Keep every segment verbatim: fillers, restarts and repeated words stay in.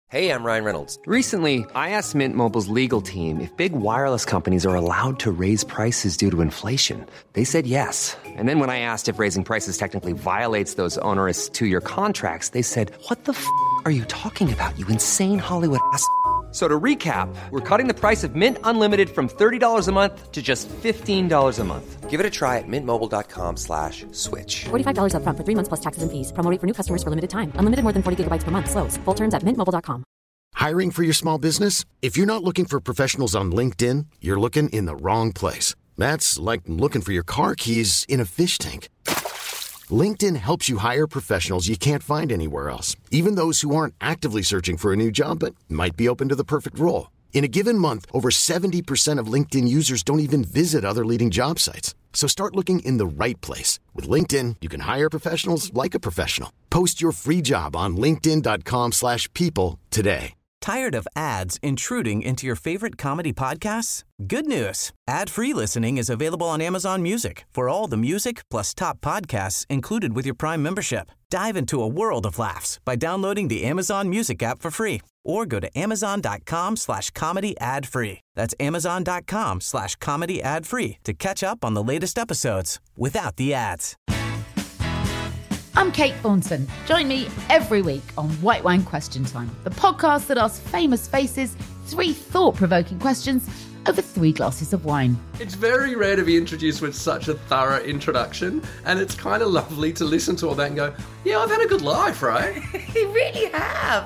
Hey, I'm Ryan Reynolds. Recently, I asked Mint Mobile's legal team if big wireless companies are allowed to raise prices due to inflation. They said yes. And then when I asked if raising prices technically violates those onerous two-year contracts, they said, what the f*** are you talking about, you insane Hollywood ass f- So to recap, we're cutting the price of Mint Unlimited from thirty dollars a month to just fifteen dollars a month. Give it a try at mintmobile.com slash switch. forty-five dollars up front for three months plus taxes and fees. Promo rate for new customers for limited time. Unlimited more than forty gigabytes per month. Slows full terms at mint mobile dot com. Hiring for your small business? If you're not looking for professionals on LinkedIn, you're looking in the wrong place. That's like looking for your car keys in a fish tank. LinkedIn helps you hire professionals you can't find anywhere else, even those who aren't actively searching for a new job but might be open to the perfect role. In a given month, over seventy percent of LinkedIn users don't even visit other leading job sites. So start looking in the right place. With LinkedIn, you can hire professionals like a professional. Post your free job on linkedin.com slash people today. Tired of ads intruding into your favorite comedy podcasts? Good news. Ad-free listening is available on Amazon Music for all the music plus top podcasts included with your Prime membership. Dive into a world of laughs by downloading the Amazon Music app for free or go to amazon.com slash comedy ad free. That's amazon.com slash comedy ad free to catch up on the latest episodes without the ads. I'm Kate Thornton. Join me every week on White Wine Question Time, the podcast that asks famous faces three thought-provoking questions over three glasses of wine. It's very rare to be introduced with such a thorough introduction, and it's kind of lovely to listen to all that and go, yeah, I've had a good life, right? You really have.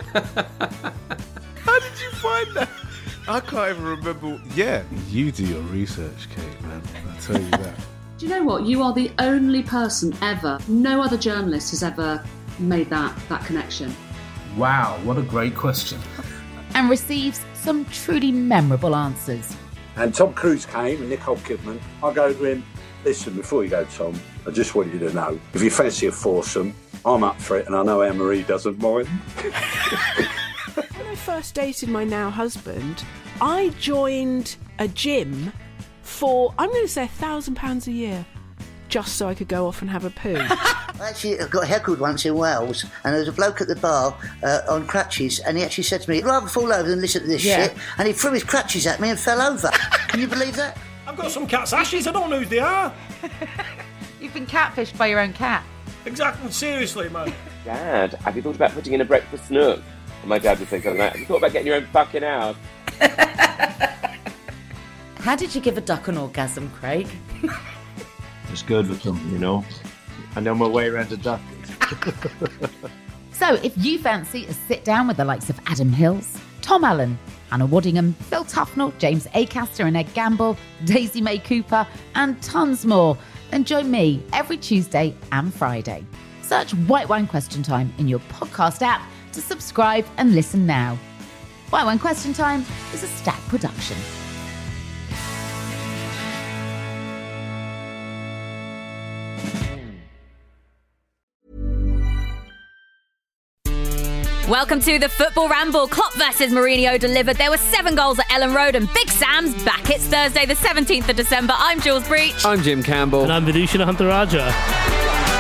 How did you find that? I can't even remember. Yeah, you do your research, Kate, man. I'll tell you that. Do you know what? You are the only person ever, no other journalist has ever made that, that connection. Wow, what a great question. And receives some truly memorable answers. And Tom Cruise came and Nicole Kidman. I go to him, listen, before you go, Tom, I just want you to know, if you fancy a foursome, I'm up for it and I know Anne-Marie doesn't mind. When I first dated my now husband, I joined a gym for, I'm going to say, a thousand pounds a year, just so I could go off and have a poo. I actually got heckled once in Wales, and there was a bloke at the bar uh, on crutches, and he actually said to me, I'd rather fall over than listen to this Yeah. shit, and he threw his crutches at me and fell over. Can you believe that? I've got some cat's ashes, I don't know who they are. You've been catfished by your own cat. Exactly, seriously, man. Dad, have you thought about putting in a breakfast nook? And my dad would say something like, have you thought about getting your own fucking house? How did you give a duck an orgasm, Craig? It's good with them, you know. I know my way around a duck. So if you fancy a sit-down with the likes of Adam Hills, Tom Allen, Anna Waddingham, Phil Tufnell, James Acaster and Ed Gamble, Daisy May Cooper, and tons more, then join me every Tuesday and Friday. Search White Wine Question Time in your podcast app to subscribe and listen now. White Wine Question Time is a Stack production. Welcome to the Football Ramble. Klopp versus Mourinho delivered. There were seven goals at Ellen Road and Big Sam's back. It's Thursday the seventeenth of December. I'm Jules Breach. I'm Jim Campbell. And I'm Vidushan Hantaraja.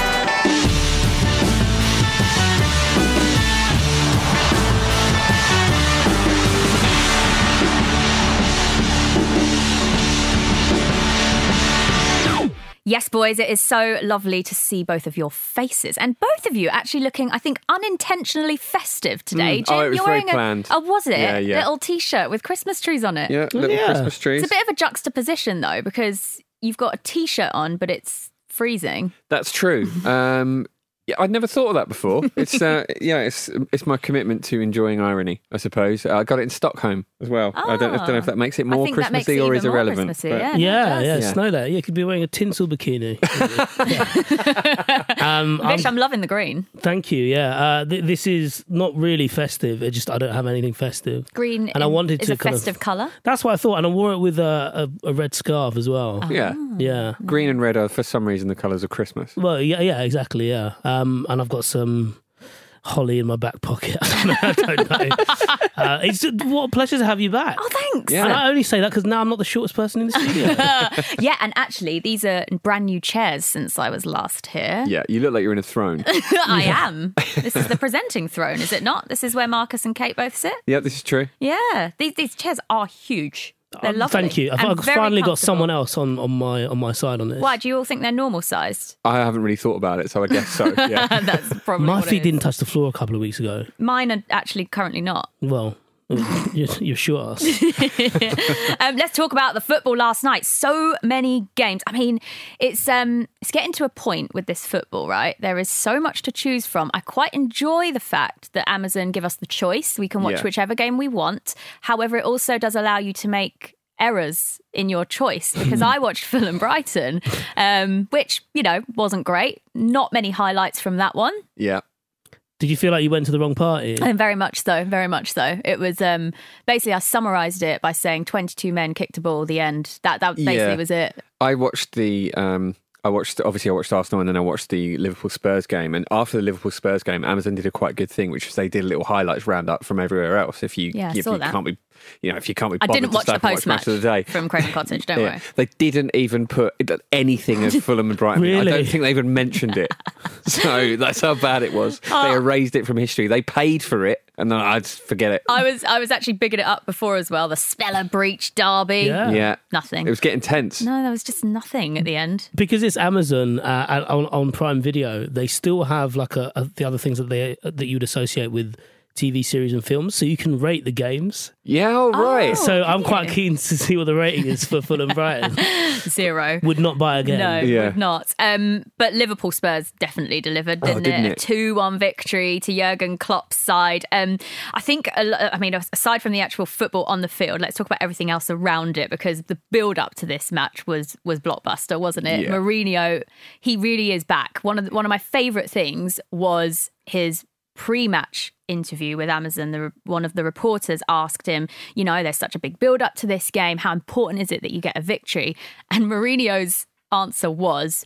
Yes, boys, it is so lovely to see both of your faces. And both of you actually looking, I think, unintentionally festive today. Mm. Jim, oh, it was you're very wearing planned. A, oh, was it? Yeah, yeah. Little T-shirt with Christmas trees on it. Yeah, little yeah. Christmas trees. It's a bit of a juxtaposition, though, because you've got a T-shirt on, but it's freezing. That's true. Um, yeah, I'd never thought of that before. It's uh, yeah, it's it's my commitment to enjoying irony, I suppose. I got it in Stockholm as well. Oh. I, don't, I don't know if that makes it more Christmassy or is irrelevant. Yeah, yeah, yeah, it's know that. Yeah, you could be wearing a tinsel bikini. um, Vish, I'm, I'm loving the green. Thank you. Yeah, uh, th- this is not really festive. It just I don't have anything festive. Green and I wanted is to a kind festive of, colour. That's what I thought, and I wore it with a, a, a red scarf as well. Oh. Yeah, yeah. Green and red are for some reason the colours of Christmas. Well, yeah, yeah, exactly. Yeah, um, and I've got some holly in my back pocket. I don't know. I don't know. Uh, it's what a pleasure to have you back. Oh, thanks. And I only say that because now I'm not the shortest person in the studio. Yeah, and actually, these are brand new chairs since I was last here. Yeah, you look like you're in a throne. I am. This is the presenting throne, is it not? This is where Marcus and Kate both sit. Yeah, this is true. Yeah, these these chairs are huge. They're lovely. Thank you. I've, and I've very finally got comfortable. someone else on, on my on my side on this. Why do you all think they're normal sized? I haven't really thought about it, so I guess so. Yeah. That's probably My what it feet is. didn't touch the floor a couple of weeks ago. Mine are actually currently not. Well, you're, you're sure. um, let's talk about the football last night. So many games. I mean, it's um, it's getting to a point with this football, right? There is so much to choose from. I quite enjoy the fact that Amazon give us the choice. We can watch Yeah. whichever game we want. However, it also does allow you to make errors in your choice, because I watched Fulham Brighton, um, which, you know, wasn't great. Not many highlights from that one. Yeah. Did you feel like you went to the wrong party? And very much so, very much so. It was um, basically, I summarised it by saying twenty-two men kicked a ball at the end. That that basically Yeah. was it. I watched the. Um, I watched obviously I watched Arsenal and then I watched the Liverpool Spurs game. And after the Liverpool Spurs game, Amazon did a quite good thing, which was they did a little highlights roundup from everywhere else. If you, Yeah, I if saw you that. can't be, you know, if you can't be, I bothered didn't to watch stay the up and watch post-match Match of the day from Craven Cottage, don't Yeah. worry. They didn't even put anything of Fulham and Brighton. I Really? don't think they even mentioned it. So that's how bad it was. Oh. They erased it from history. They paid for it, and then I just forget it. I was I was actually bigging it up before as well. The Speller Breach derby. Yeah. Yeah, Nothing. It was getting tense. No, there was just nothing at the end. Because it's Amazon uh, and on, on Prime Video, they still have like a, a, the other things that they that you'd associate with T V series and films, so you can rate the games. Yeah, all right. So I'm quite keen to see what the rating is for Fulham Brighton. Zero. Would not buy again. No, Yeah. would not. Um, but Liverpool Spurs definitely delivered, Oh, didn't, didn't it? it? A two one victory to Jurgen Klopp's side. Um, I think, a lo- I mean, aside from the actual football on the field, let's talk about everything else around it, because the build up to this match was was blockbuster, wasn't it? Yeah. Mourinho, he really is back. One of the, one of my favourite things was his pre-match interview with Amazon. The, one of the reporters asked him, you know, there's such a big build up to this game. How important is it that you get a victory? And Mourinho's answer was,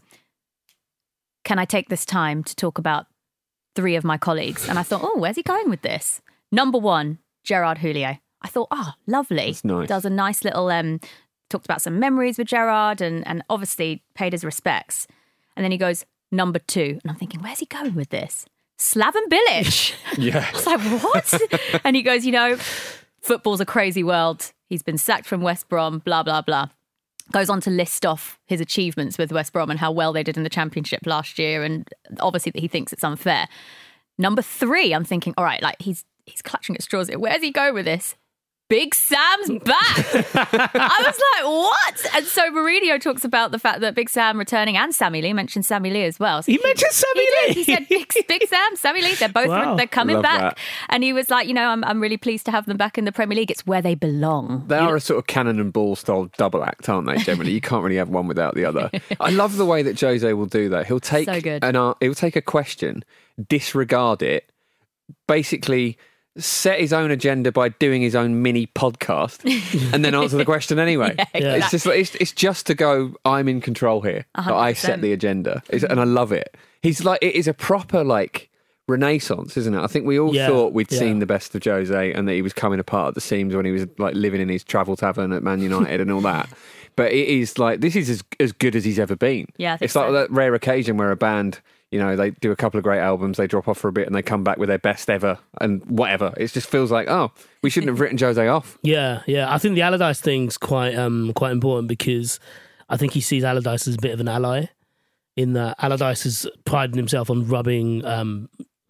can I take this time to talk about three of my colleagues? And I thought, oh, where's he going with this? Number one, Gerard Houllier. I thought, oh, lovely. That's nice. Does a nice little, um, talked about some memories with Gerard and, and obviously paid his respects. And then he goes, number two. And I'm thinking, where's he going with this? Slaven Bilic. Yeah. I was like, what? And he goes, you know, football's a crazy world. He's been sacked from West Brom, blah, blah, blah. Goes on to list off his achievements with West Brom and how well they did in the Championship last year, and obviously that he thinks it's unfair. Number three, I'm thinking, all right, like he's he's clutching at straws here. Where's he go with this? Big Sam's back. I was like, what? And so Mourinho talks about the fact that Big Sam returning, and Sammy Lee, mentioned Sammy Lee as well. So He mentioned Sammy he Lee. did. He said Big, Big Sam, Sammy Lee, they're both Wow. they're coming Love back. that. And he was like, you know, I'm I'm really pleased to have them back in the Premier League. It's where they belong. They are a sort of cannon and ball style double act, aren't they? Generally, you can't really have one without the other. I love the way that Jose will do that. He'll take So good. an uh, he'll take a question, disregard it, basically set his own agenda by doing his own mini podcast, and then answer the question anyway. Yeah, Yeah. It's just like, it's, it's just to go, I'm in control here. one That hundred I percent. set the agenda, It's- and I love it. He's like, it is a proper like renaissance, isn't it? I think we all Yeah, thought we'd yeah. seen the best of Jose and that he was coming apart at the seams when he was like living in his travel tavern at Man United and all that. But it is like, this is as, as good as he's ever been. Yeah, I think it's like so. that rare occasion where a band, you know, they do a couple of great albums, they drop off for a bit and they come back with their best ever and whatever. It just feels like, oh, we shouldn't have written Jose off. Yeah, yeah. I think the Allardyce thing's quite um quite important, because I think he sees Allardyce as a bit of an ally, in that Allardyce has prided himself on rubbing um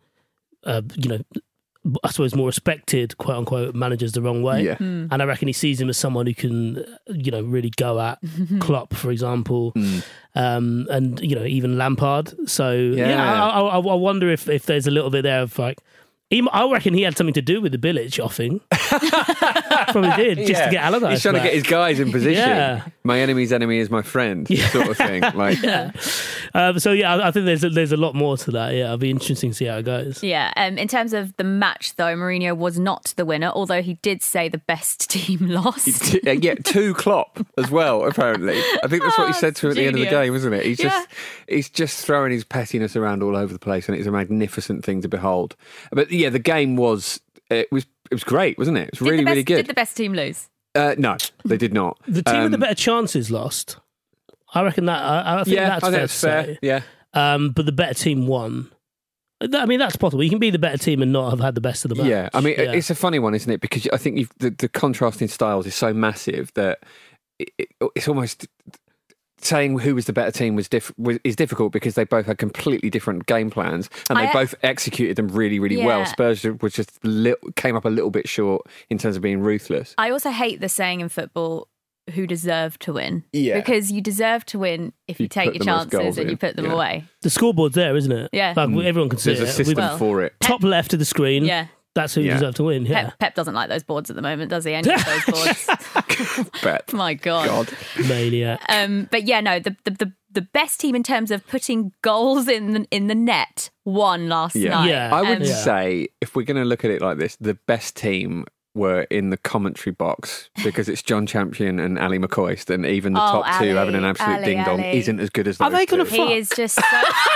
uh, you know, I suppose more respected, quote unquote, managers the wrong way. Yeah. Hmm. And I reckon he sees him as someone who can, uh, you know, really go at Klopp, for example, Mm. um, and, you know, even Lampard. So, yeah, Yeah. I, I, I wonder if, if there's a little bit there of like, he, I reckon he had something to do with the Bilic offing. Probably did, just Yeah. to get Allardyce He's trying back. to get his guys in position. Yeah. My enemy's enemy is my friend, sort of thing. Like, Yeah. Um, so yeah, I, I think there's a, there's a lot more to that. Yeah, it'll be interesting to see how it goes. Yeah, um, in terms of the match, though, Mourinho was not the winner, although he did say the best team lost. T- uh, yeah, to Klopp as well. Apparently, I think that's what he Oh, said to him at the end of the genius. game, wasn't it? He's Yeah. just he's just throwing his pettiness around all over the place, and it's a magnificent thing to behold. But yeah, the game was it was it was great, wasn't it? It was Did really, the best, really good. Did the best team lose? Uh, no, they did not. The team um, with the better chances lost. I reckon that. I, I think yeah, that's I think fair. that's to fair. say. Yeah. Um, but the better team won. I mean, that's possible. You can be the better team and not have had the best of the match. Yeah, I mean, Yeah. it's a funny one, isn't it? Because I think you've, the, the contrasting styles is so massive that it, it, it's almost saying who was the better team was, diff, was is difficult because they both had completely different game plans and they I- both executed them really, really Yeah. well. Spurs was just li- came up a little bit short in terms of being ruthless. I also hate the saying in football, who deserved to win. Yeah. Because you deserve to win if you, You take put your the most chances goals and in. you put them Yeah. away. The scoreboard's there, isn't it? Yeah. Like, Mm. everyone can see There's it. a system We've- for it. Top left of the screen. Yeah. That's who Yeah. deserve to win. Yeah. Pep, Pep doesn't like those boards at the moment, does he? Any of those boards? Bet. My God. God. Maniac. Um, but yeah, no, the, the the the best team in terms of putting goals in the, in the net won last Yeah. night. I would Um, say, if we're going to look at it like this, the best team were in the commentary box because it's John Champion and Ali McCoist, and even the Oh, top two Ali, having an absolute Ali, ding dong Ali. isn't as good as those Are they gonna two. fuck? he is just so.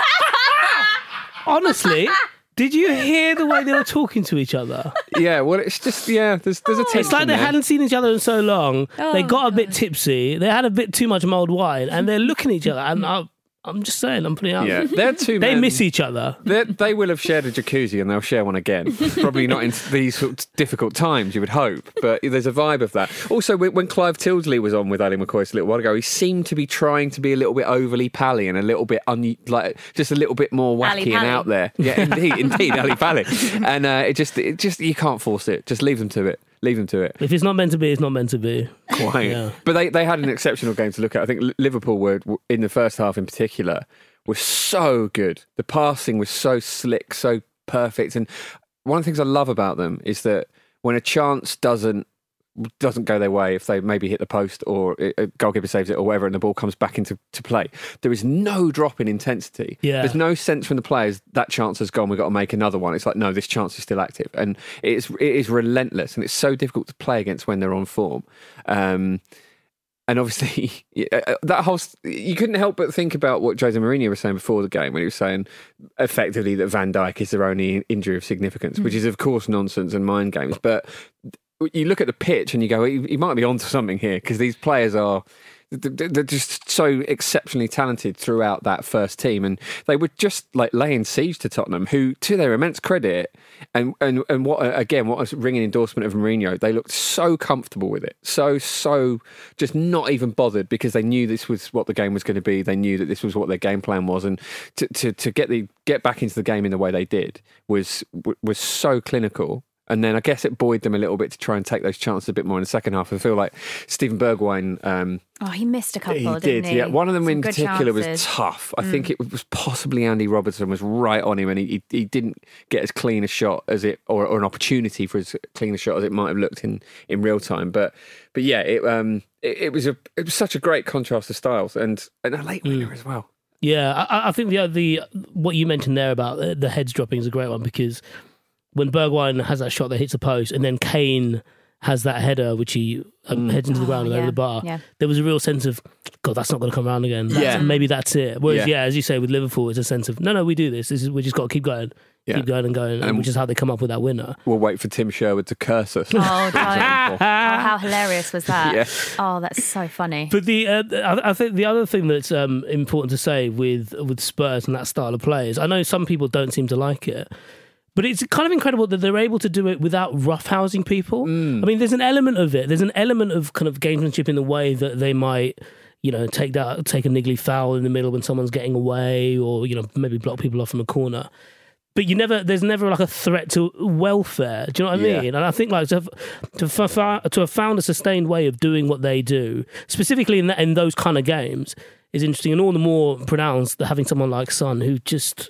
Honestly, did you hear the way they were talking to each other? Yeah, well, it's just, yeah, there's, there's a tension It's like they there. hadn't seen each other in so long. Oh, they got a bit tipsy. They had a bit too much mulled wine, and they're looking at each other. And I, I'm just saying, I'm putting it out. Yeah, they're two They men- miss each other. They they will have shared a jacuzzi and they'll share one again. Probably not in these sort of difficult times, you would hope, but there's a vibe of that. Also, when when Clive Tildesley was on with Ali McCoy a little while ago, he seemed to be trying to be a little bit overly pally and a little bit un, like just a little bit more Ali wacky and Pally. out there. Yeah, indeed, indeed, Ali Pally. And uh, it just it just you can't force it. Just leave them to it. Leave them to it. If it's not meant to be, it's not meant to be. Quite. Yeah. But they, they had an exceptional game to look at. I think L- Liverpool were, in the first half in particular, was so good. The passing was so slick, so perfect. And one of the things I love about them is that when a chance doesn't doesn't go their way, if they maybe hit the post or a goalkeeper saves it or whatever and the ball comes back into to play, there is no drop in intensity. Yeah. There's no sense from the players that chance has gone, we've got to make another one. It's like, no, this chance is still active. And it is, it is relentless, and it's so difficult to play against when they're on form. Um, and obviously, that whole you couldn't help but think about what Jose Mourinho was saying before the game when he was saying effectively that Van Dijk is their only injury of significance, which is of course nonsense and mind games. But you look at the pitch and you go, he, he might be onto something here, because these players are they're just so exceptionally talented throughout that first team, and they were just like laying siege to Tottenham, who, to their immense credit, and and and what again, what a ringing endorsement of Mourinho, they looked so comfortable with it, so so just not even bothered, because they knew this was what the game was going to be. They knew that this was what their game plan was, and to to, to get the get back into the game in the way they did was was so clinical. And then I guess it buoyed them a little bit to try and take those chances a bit more in the second half. I feel like Stephen Bergwijn... Um, Oh, he missed a couple, he didn't did, he? yeah. One of them Some in good particular was chances. tough. I Mm. think it was possibly Andy Robertson was right on him, and he, he, he didn't get as clean a shot as it, or, or an opportunity for as clean a shot as it might have looked in, in real time. But but yeah, it um it, it was a it was such a great contrast of styles, and, and a late winner as well. Yeah, I, I think the the what you mentioned there about the, the heads dropping is a great one, because when Bergwijn has that shot that hits a post, and then Kane has that header which he um, heads into the ground and yeah, over the bar, yeah. there was a real sense of, God, that's not going to come around again. That's, Yeah. maybe that's it. Whereas, Yeah. yeah. as you say with Liverpool, it's a sense of, no, no, we do this. This is we just got to keep going, Yeah. keep going and going, And- which is how they come up with that winner. We'll wait for Tim Sherwood to curse us. Oh, for don't. example. Oh, how hilarious was that? Yeah. Oh, that's so funny. But the uh, I I think the other thing that's um, important to say with with Spurs and that style of play is, I know some people don't seem to like it, but it's kind of incredible that they're able to do it without roughhousing people. Mm. I mean, there's an element of it. There's an element of kind of gamesmanship in the way that they might, you know, take that take a niggly foul in the middle when someone's getting away, or, you know, maybe block people off from a corner. But you never, there's never like a threat to welfare. Do you know what I Yeah. mean? And I think like to have, to, f- to have found a sustained way of doing what they do, specifically in that, in those kind of games, is interesting, and all the more pronounced that having someone like Son, who just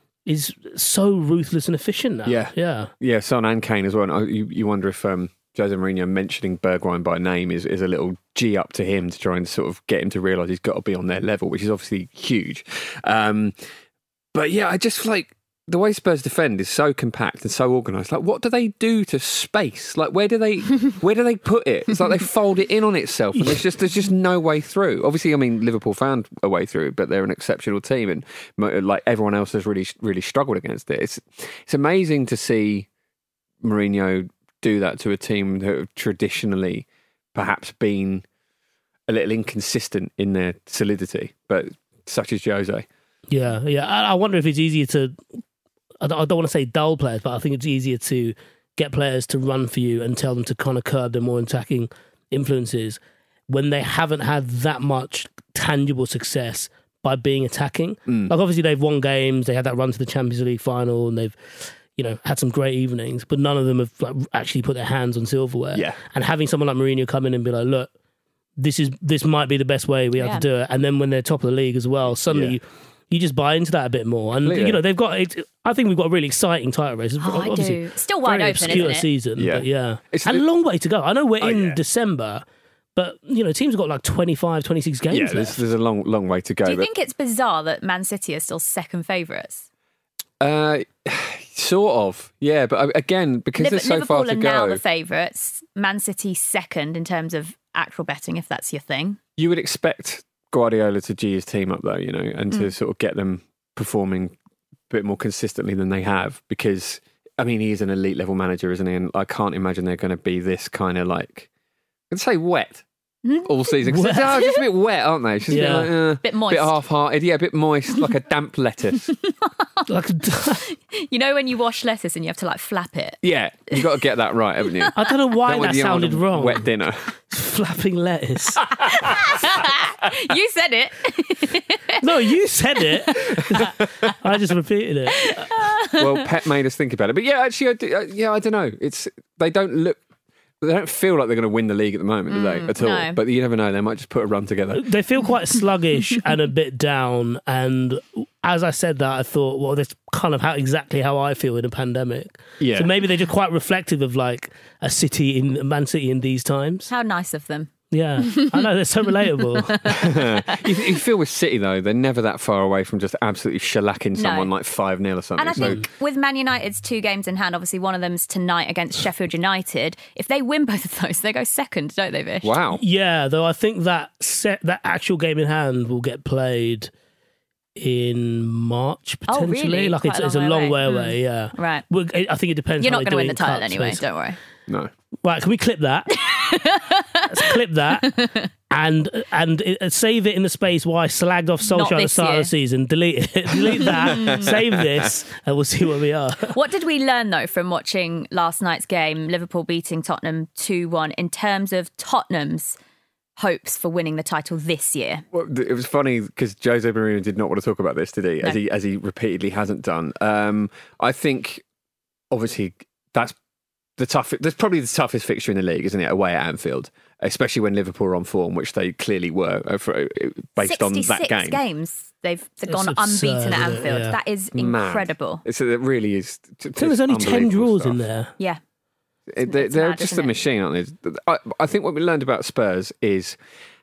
is so ruthless and efficient now. Yeah. Yeah. Yeah, Son and Kane as well. And I- you, you wonder if um, Jose Mourinho mentioning Bergwijn by name is, is a little G up to him to try and sort of get him to realise he's got to be on their level, which is obviously huge. Um, but yeah, I just feel like the way Spurs defend is so compact and so organised. Like, what do they do to space? Like, where do they where do they put it? It's like they fold it in on itself, and there's just there's just no way through. Obviously, I mean, Liverpool found a way through, but they're an exceptional team, and mo- like everyone else has really really struggled against it. It's it's amazing to see Mourinho do that to a team that have traditionally perhaps been a little inconsistent in their solidity, but such as Jose. Yeah, yeah. I, I wonder if it's easier to, I don't, I don't want to say dull players, but I think it's easier to get players to run for you and tell them to kind of curb their more attacking influences when they haven't had that much tangible success by being attacking. Mm. Like obviously they've won games, they had that run to the Champions League final, and they've, you know, had some great evenings, but none of them have like, actually put their hands on silverware. Yeah. And having someone like Mourinho come in and be like, look, this is this might be the best way we have Yeah. to do it. And then when they're top of the league as well, suddenly Yeah. you, you just buy into that a bit more. And Completely. you know, they've got. It, I think we've got a really exciting title race. It's Oh, I obviously do. Still wide very open, obscure isn't it? season, Yeah. but yeah, It's and the- a long way to go. I know we're Oh, in yeah. December, but you know, teams have got like twenty-five, twenty-six games Yeah, left. there's, there's a long, long way to go. Do you but, think it's bizarre that Man City are still second favourites? uh, sort of, yeah. But uh, again, because Liv- there's so Liverpool far to are now go, the favourites. Man City second in terms of actual betting, if that's your thing. you would expect Guardiola to G his team up, though, you know, and to Mm. sort of get them performing a bit more consistently than they have. Because I mean, he is an elite level manager, isn't he? And I can't imagine they're going to be this kind of like, I'd say wet. All season. 'Cause Wet. they're just a bit wet, aren't they? It's just Yeah. a bit, like, uh, Bit moist. bit half-hearted. Yeah, a bit moist, like a damp lettuce. Like, You know when you wash lettuce and you have to like flap it? Yeah, you got to get that right, haven't you? I don't know why Don't want that the old sounded wrong. Wet dinner. Flapping lettuce. You said it. No, you said it. I just repeated it. Well, Pep made us think about it, but yeah, actually, I do, uh, yeah, I don't know. It's they don't look, they don't feel like they're going to win the league at the moment, do they? Mm, At all? no. But you never know. They might just put a run together. They feel quite sluggish and a bit down. And as I said that, I thought, well, that's kind of how exactly how I feel in a pandemic. Yeah. So maybe they're just quite reflective of like a city in Man City in these times. How nice of them. Yeah, I know, they're so relatable. you, you feel with City though, they're never that far away from just absolutely shellacking someone like five nil or something. And I so think with Man United's two games in hand, obviously one of them's tonight against Sheffield United. If they win both of those, they go second, don't they, Vish? wow. Yeah, though I think that set that actual game in hand will get played in March Oh, potentially. really? Like Quite it's, a it's a long long way way away. away. Yeah, Right. Well, I I think it depends. You're how not they going to do win it the in title cups, anyway, basically. don't worry. No. Right, can we clip that? Let's clip that and and it, save it in the space while I slagged off Not Solskjaer at the this start year. of the season. Delete it. Delete that. Save this, and we'll see where we are. What did we learn, though, from watching last night's game, Liverpool beating Tottenham two one, in terms of Tottenham's hopes for winning the title this year? Well, th- it was funny because Jose Mourinho did not want to talk about this, did he? As No. he as he repeatedly hasn't done. Um, I think obviously that's the tough. That's probably the toughest fixture in the league, isn't it? Away at Anfield, especially when Liverpool are on form, which they clearly were uh, for, uh, based on that sixty-six game. games they've, they've It's gone absurd, unbeaten at isn't it? Anfield. Yeah. That is Mad. incredible. It's, it really is. t- I think it's there's only ten unbelievable draws stuff. in there. Yeah. It- They're, It's they're mad, just isn't a it? machine, aren't they? I, I think what we learned about Spurs is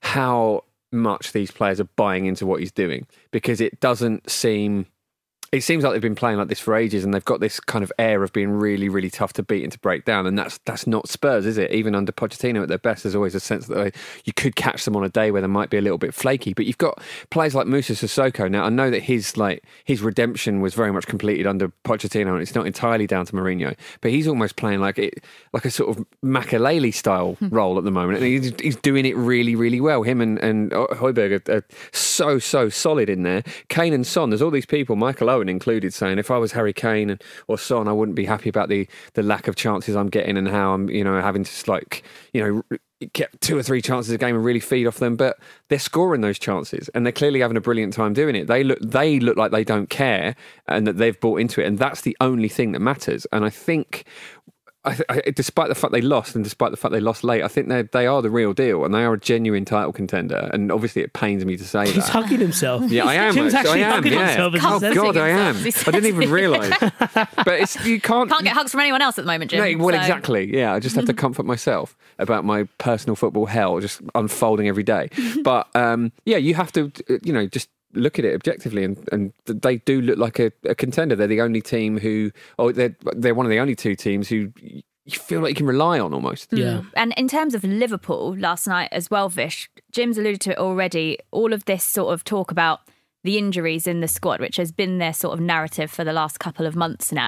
how much these players are buying into what he's doing, because it doesn't seem. It seems like they've been playing like this for ages, and they've got this kind of air of being really, really tough to beat and to break down. And that's that's not Spurs, is it? Even under Pochettino at their best, there's always a sense that they, you could catch them on a day where they might be a little bit flaky. But you've got players like Moussa Sissoko. Now, I know that his like his redemption was very much completed under Pochettino, and it's not entirely down to Mourinho. But he's almost playing like it, like a sort of Makelele style role at the moment, and he's, he's doing it really, really well. Him and and Højbjerg are, are so so solid in there. Kane and Son. There's all these people, Michael Owen included, saying if I was Harry Kane and, or Son, I wouldn't be happy about the the lack of chances I'm getting and how I'm, you know, having to like, you know, get two or three chances a game and really feed off them. But they're scoring those chances, and they're clearly having a brilliant time doing it. They look they look like they don't care, and that they've bought into it, and that's the only thing that matters. And I think. I, I, despite the fact they lost, and despite the fact they lost late, I think they they are the real deal, and they are a genuine title contender. And obviously, it pains me to say that. He's hugging himself. Yeah, I am. Jim's actually, actually I am. hugging Yeah. himself as he Oh says God, it. I am. He I didn't even says it. realise. But it's you can't. Can't get hugs from anyone else at the moment, Jim. No, well, so- exactly. Yeah, I just have to comfort myself about my personal football hell just unfolding every day. But um, yeah, you have to, you know, just look at it objectively, and, and they do look like a, a contender. They're the only team who, oh, they're they're one of the only two teams who you feel like you can rely on almost. Yeah. And in terms of Liverpool last night as well, Vish, Jim's alluded to it already. All of this sort of talk about the injuries in the squad, which has been their sort of narrative for the last couple of months now.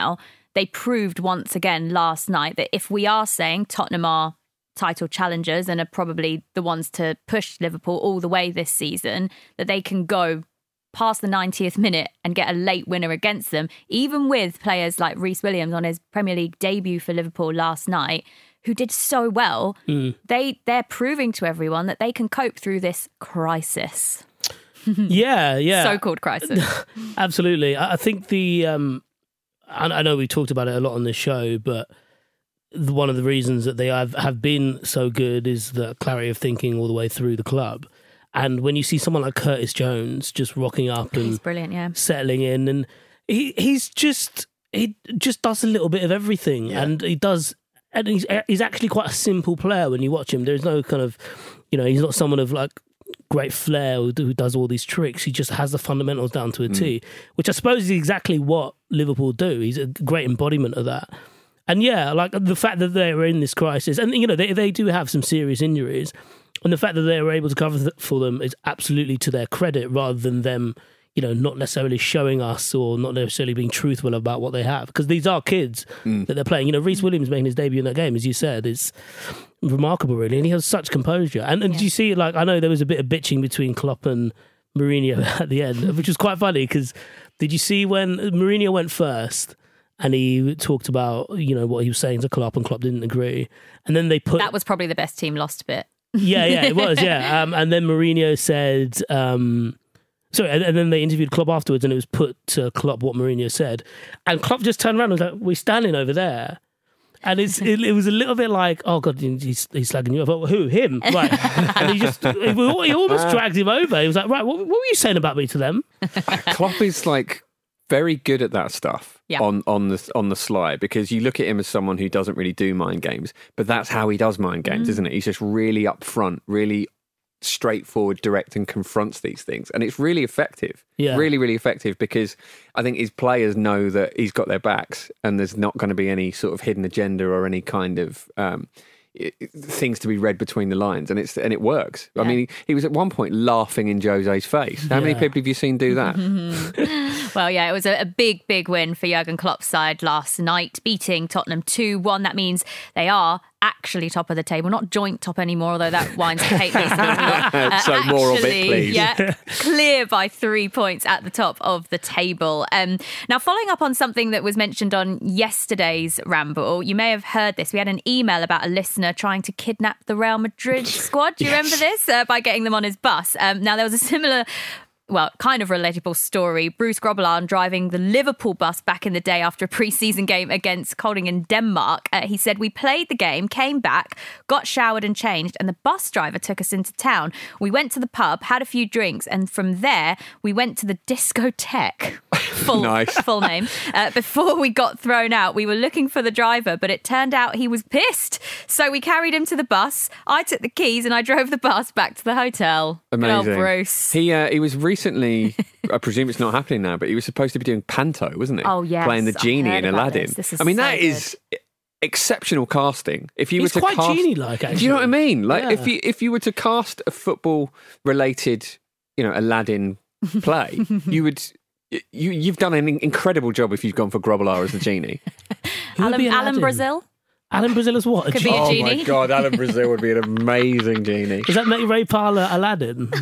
they proved once again last night that if we are saying Tottenham are title challengers and are probably the ones to push Liverpool all the way this season, that they can go past the ninetieth minute and get a late winner against them, even with players like Reece Williams on his Premier League debut for Liverpool last night, who did so well. Mm. They, they're proving to everyone that they can cope through this crisis. yeah, yeah. So-called crisis. Absolutely. I think the... Um, I, I know we talked about it a lot on this show, but the, one of the reasons that they have, have been so good is the clarity of thinking all the way through the club. And when you see someone like Curtis Jones just rocking up and he's brilliant, yeah, settling in, and he he's just he just does a little bit of everything, yeah. and he does, and he's he's actually quite a simple player when you watch him. There's no kind of, you know, he's not someone of like great flair who, who does all these tricks. He just has the fundamentals down to a mm. T, which I suppose is exactly what Liverpool do. He's a great embodiment of that. And yeah, like the fact that they were in this crisis, and you know they they do have some serious injuries. And the fact that they were able to cover for them is absolutely to their credit, rather than them, you know, not necessarily showing us or not necessarily being truthful about what they have. Because these are kids mm. that they're playing. You know, Reece Williams making his debut in that game, as you said, is remarkable, really. And he has such composure. And, and yeah. did you see, like, I know there was a bit of bitching between Klopp and Mourinho at the end, which was quite funny, because did you see when Mourinho went first? And he talked about, you know, what he was saying to Klopp, and Klopp didn't agree. And then they put... That was probably the best team lost bit. yeah, yeah, it was, yeah. Um, and then Mourinho said... Um, sorry, and, and then they interviewed Klopp afterwards, and it was put to Klopp what Mourinho said. And Klopp just turned around and was like, we're standing over there. And it's, it, it was a little bit like, oh, God, he's, he's slagging you off. Well, who? Him? Right. And he just... He, he almost dragged him over. He was like, right, what, what were you saying about me to them? Klopp is like... very good at that stuff yeah. on, on the on the sly, because you look at him as someone who doesn't really do mind games, but that's how he does mind games, mm. isn't it? He's just really upfront, really straightforward, direct, and confronts these things, and it's really effective. Yeah. Really, really effective, because I think his players know that he's got their backs, and there's not going to be any sort of hidden agenda or any kind of um, things to be read between the lines, and it's and it works. Yeah. I mean, he, he was at one point laughing in Jose's face. How yeah. many people have you seen do that? Well, yeah, it was a, a big, big win for Jurgen Klopp's side last night, beating Tottenham two one. That means they are actually top of the table, not joint top anymore, although that winds Kate Mason a lot. Uh, so actually, more of it, please. Yeah, clear by three points at the top of the table. Um, now, following up on something that was mentioned on yesterday's Ramble, you may have heard this. We had an email about a listener trying to kidnap the Real Madrid squad. Do you yes. remember this? Uh, by getting them on his bus. Um, now, there was a similar... well, kind of relatable story. Bruce Grobbelaar driving the Liverpool bus back in the day after a pre-season game against Kolding in Denmark. Uh, he said, we played the game, came back, got showered and changed, and the bus driver took us into town. We went to the pub, had a few drinks, and from there, we went to the discotheque. Full, nice. full name. Uh, before we got thrown out, we were looking for the driver, but it turned out he was pissed. So we carried him to the bus. I took the keys and I drove the bus back to the hotel. Amazing. Good old Bruce. He, uh, he was recently, I presume it's not happening now, but he was supposed to be doing Panto, wasn't he? Oh, yes. Playing the genie in Aladdin. This. This is I mean, so that good. is exceptional casting. If you He's were to quite cast, genie-like, actually. Do you know what I mean? Like, Yeah. if you if you were to cast a football-related, you know, Aladdin play, you would... You, you've done an incredible job if you've gone for Grobbelaar as the genie. Alan, Alan Brazil? Alan Brazil as what? A Could be a oh genie. my God, Alan Brazil would be an amazing genie. Does that make Ray Parlour Aladdin?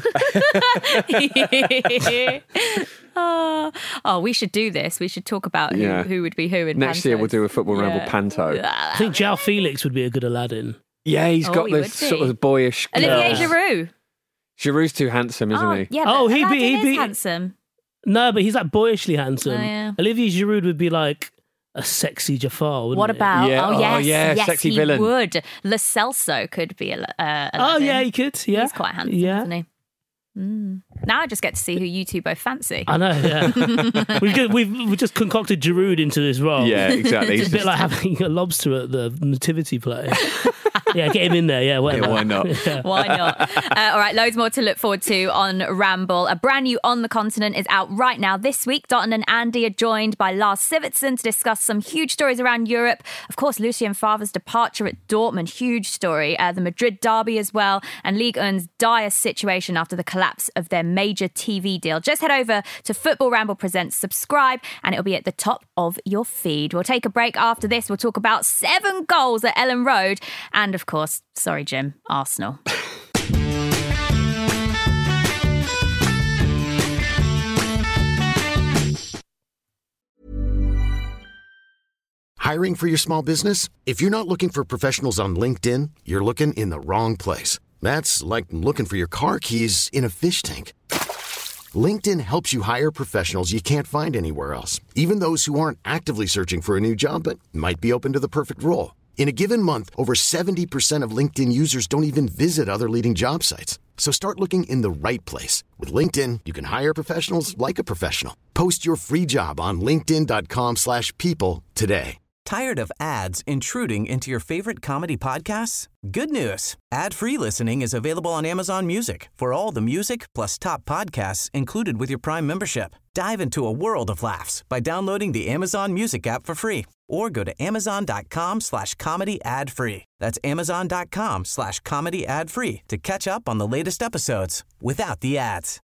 oh, oh, we should do this. We should talk about who, Yeah. who would be who in Next Pantos. year we'll do a football Yeah. ramble Panto. I think João Felix would be a good Aladdin. Yeah, he's Oh, got he this would be. sort of boyish... Olivier uh, Giroud. Giroud's too handsome, isn't Oh, he? yeah, but Oh, he'd be- Aladdin he'd is be- handsome. No, but he's like boyishly handsome. Oh, yeah. Olivier Giroud would be like a sexy Jafar, wouldn't What he? about? Yeah. Oh, Oh, yes, yeah, yes, sexy he villain. would. Lo Celso could be a. Uh, Oh, Aladdin. yeah, he could. Yeah. He's quite handsome, Yeah. isn't he? Mm. Now I just get to see who you two both fancy. I know, yeah. we've, just, we've, we've just concocted Giroud into this role. Yeah, exactly. It's a He's bit just- like having a lobster at the nativity play. Yeah, get him in there. Yeah, whatever. Yeah, why not? Yeah. Why not? Uh, all right, loads more to look forward to on Ramble. A brand new On the Continent is out right now this week. Dalton and Andy are joined by Lars Sivertsen to discuss some huge stories around Europe. Of course, Lucien Favre's departure at Dortmund, huge story. Uh, the Madrid derby as well, and Ligue one's dire situation after the collapse of their major T V deal. Just head over to Football Ramble Presents, subscribe, and it'll be at the top of your feed. We'll take a break after this. We'll talk about seven goals at Ellen Road, and of course, sorry, Jim, Arsenal. Hiring for your small business? If you're not looking for professionals on LinkedIn, you're looking in the wrong place. That's like looking for your car keys in a fish tank. LinkedIn helps you hire professionals you can't find anywhere else, even those who aren't actively searching for a new job but might be open to the perfect role. In a given month, over seventy percent of LinkedIn users don't even visit other leading job sites. So start looking in the right place. With LinkedIn, you can hire professionals like a professional. Post your free job on linkedin.com slash people today. Tired of ads intruding into your favorite comedy podcasts? Good news. Ad-free listening is available on Amazon Music for all the music plus top podcasts included with your Prime membership. Dive into a world of laughs by downloading the Amazon Music app for free or go to amazon.com slash comedy ad free. That's amazon.com slash comedy ad free to catch up on the latest episodes without the ads.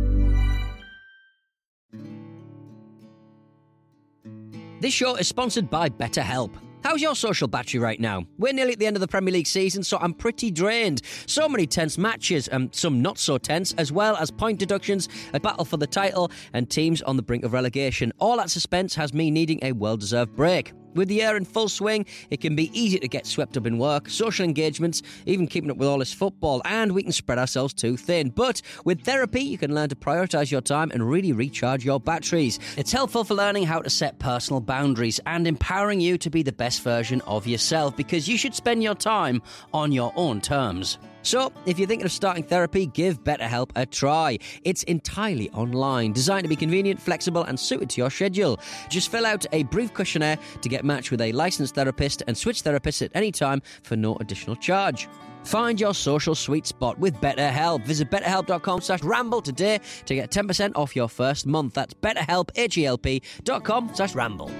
This show is sponsored by BetterHelp. How's your social battery right now? We're nearly at the end of the Premier League season, so I'm pretty drained. So many tense matches, and some not so tense, as well as point deductions, a battle for the title, and teams on the brink of relegation. All that suspense has me needing a well-deserved break. With the year in full swing, it can be easy to get swept up in work, social engagements, even keeping up with all this football, and we can spread ourselves too thin. But with therapy, you can learn to prioritise your time and really recharge your batteries. It's helpful for learning how to set personal boundaries and empowering you to be the best version of yourself, because you should spend your time on your own terms. So, if you're thinking of starting therapy, give BetterHelp a try. It's entirely online, designed to be convenient, flexible, and suited to your schedule. Just fill out a brief questionnaire to get matched with a licensed therapist and switch therapists at any time for no additional charge. Find your social sweet spot with BetterHelp. Visit betterhelp.com slash ramble today to get ten percent off your first month. That's betterhelp, H-E-L-P dot com slash ramble.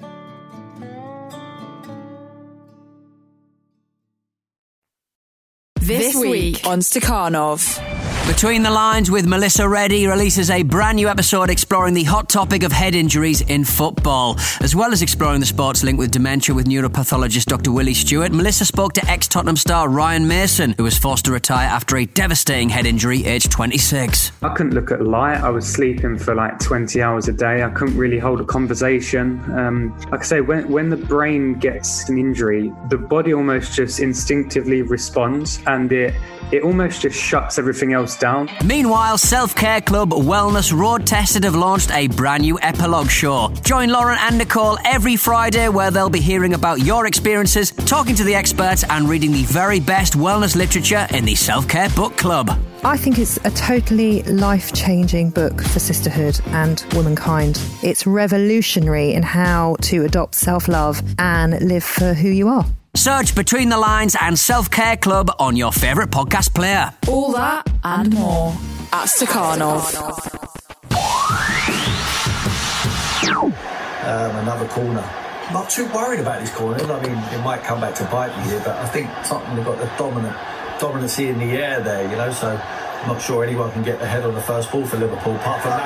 This week on Stakhanov. Between the Lines with Melissa Reddy releases a brand new episode exploring the hot topic of head injuries in football. As well as exploring the sports link with dementia with neuropathologist Doctor Willie Stewart, Melissa spoke to ex-Tottenham star Ryan Mason, who was forced to retire after a devastating head injury aged twenty-six. I couldn't look at light. I was sleeping for like twenty hours a day. I couldn't really hold a conversation. Um, like I say, when, when the brain gets an injury, the body almost just instinctively responds, and it it almost just shuts everything else down. Meanwhile, Self-Care Club Wellness Road Tested have launched a brand new epilogue show. Join Lauren and Nicole every Friday, where they'll be hearing about your experiences, talking to the experts, and reading the very best wellness literature in the Self-Care Book Club. I think it's a totally life-changing book for sisterhood and womankind. It's revolutionary in how to adopt self-love and live for who you are. Search Between the Lines and Self-Care Club on your favourite podcast player. All that and more at Stakhanov. Um, another corner. I'm not too worried about this corner. I mean, it might come back to bite me here, but I think Tottenham have got the dominant dominancy in the air there, you know, so I'm not sure anyone can get the head on the first ball for Liverpool, apart from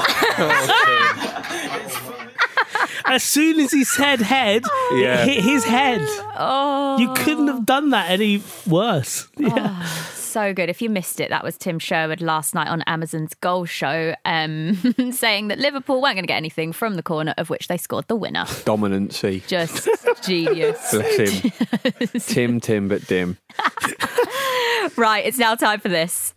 that. As soon as he said head, Yeah. it hit his head. Oh. You couldn't have done that any worse. Yeah. Oh, so good. If you missed it, that was Tim Sherwood last night on Amazon's Goal Show, um, saying that Liverpool weren't going to get anything from the corner, of which they scored the winner. Dominancy. Just genius. Bless him. Tim, Tim, but dim. Right, it's now time for this.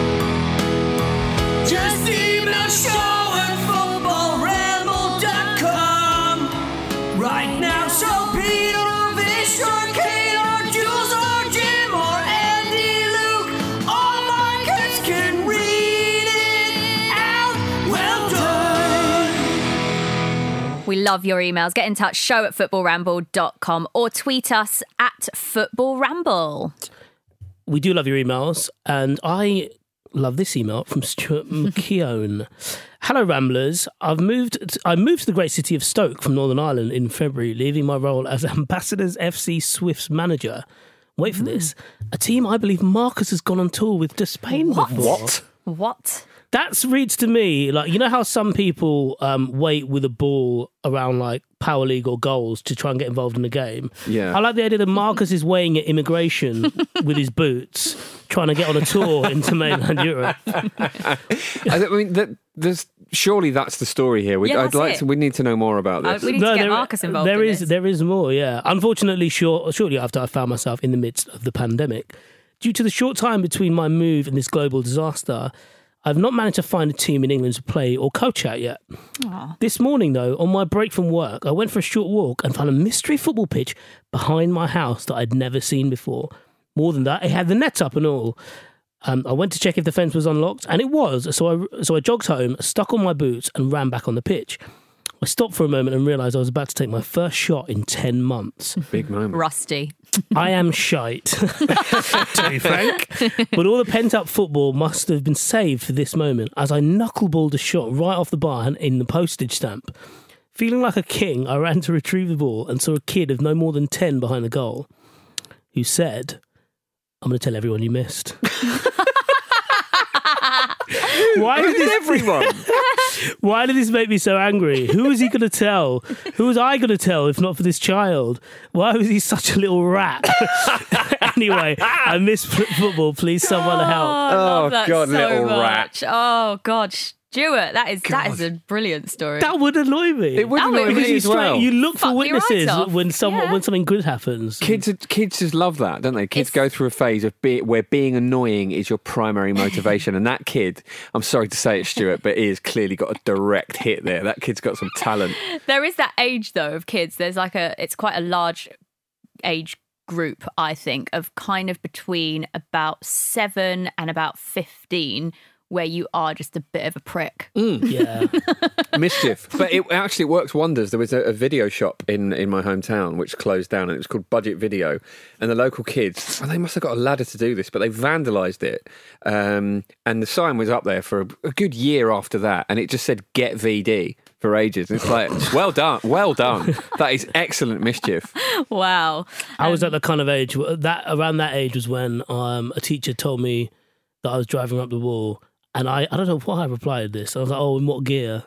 Just email show at football ramble dot com right now, so Peter, Vish, or Kate, or Jules, or Jim, or Andy, Luke, all my kids can read it out. Well done. We love your emails. Get in touch, show at football ramble dot com or tweet us at football ramble. We do love your emails, and I love this email from Stuart McKeown. Hello, Ramblers. I've moved. I moved to the great city of Stoke from Northern Ireland in February, leaving my role as Ambassadors F C Swift's manager. Wait for this. A team I believe Marcus has gone on tour with to Spain What? before. What? What? That reads to me like, you know how some people um, wait with a ball around like Power League or goals to try and get involved in the game. Yeah. I like the idea that Marcus is weighing at immigration with his boots, trying to get on a tour into mainland Europe. I mean, that, there's surely that's the story here. We, Yeah, I'd that's like it. to. We need to know more about this. Uh, we need to get there, Marcus involved There in is, this. there is more. Yeah. Unfortunately, short, shortly after I found myself in the midst of the pandemic, due to the short time between my move and this global disaster, I've not managed to find a team in England to play or coach at yet. Aw. This morning, though, on my break from work, I went for a short walk and found a mystery football pitch behind my house that I'd never seen before. More than that, it had the net up and all. Um, I went to check if the fence was unlocked, and it was. So I so I jogged home, stuck on my boots, and ran back on the pitch. I stopped for a moment and realised I was about to take my first shot in ten months. Big moment. Rusty. I am shite, to be frank. But all the pent-up football must have been saved for this moment, as I knuckleballed a shot right off the bar and in the postage stamp. Feeling like a king, I ran to retrieve the ball and saw a kid of no more than ten behind the goal, who said, "I'm going to tell everyone you missed." Why did this, everyone? Why did this make me so angry? Who was he going to tell? Who was I going to tell if not for this child? Why was he such a little rat? Anyway, I miss f- football. Please, someone help. I love that God, so little much. rat. Oh God, Stuart, that is that is a brilliant story. That would annoy me. It would That annoy would me Because you, as well. straight, you look Fuck for your eyes witnesses off. when someone Yeah. when something good happens. Kids, kids just love that, don't they? Kids It's- go through a phase of be, where being annoying is your primary motivation, and that kid, I'm sorry to say it, Stuart, but he has clearly got a direct hit there. That kid's got some talent. There is that age though of kids. There's like a it's quite a large age group, I think, of kind of between about seven and about fifteen, where you are just a bit of a prick. Yeah. Mischief. But it actually works wonders. There was a, a video shop in, in my hometown which closed down, and it was called Budget Video. And the local kids, well, they must have got a ladder to do this, but they vandalised it. Um, and the sign was up there for a, a good year after that, and it just said, "Get V D." For ages. And it's like, well done, well done. That is excellent mischief. Wow. I was at the kind of age that around that age was when um, a teacher told me that I was driving up the wall, and I I don't know why I replied this. I was like, "Oh, in what gear?"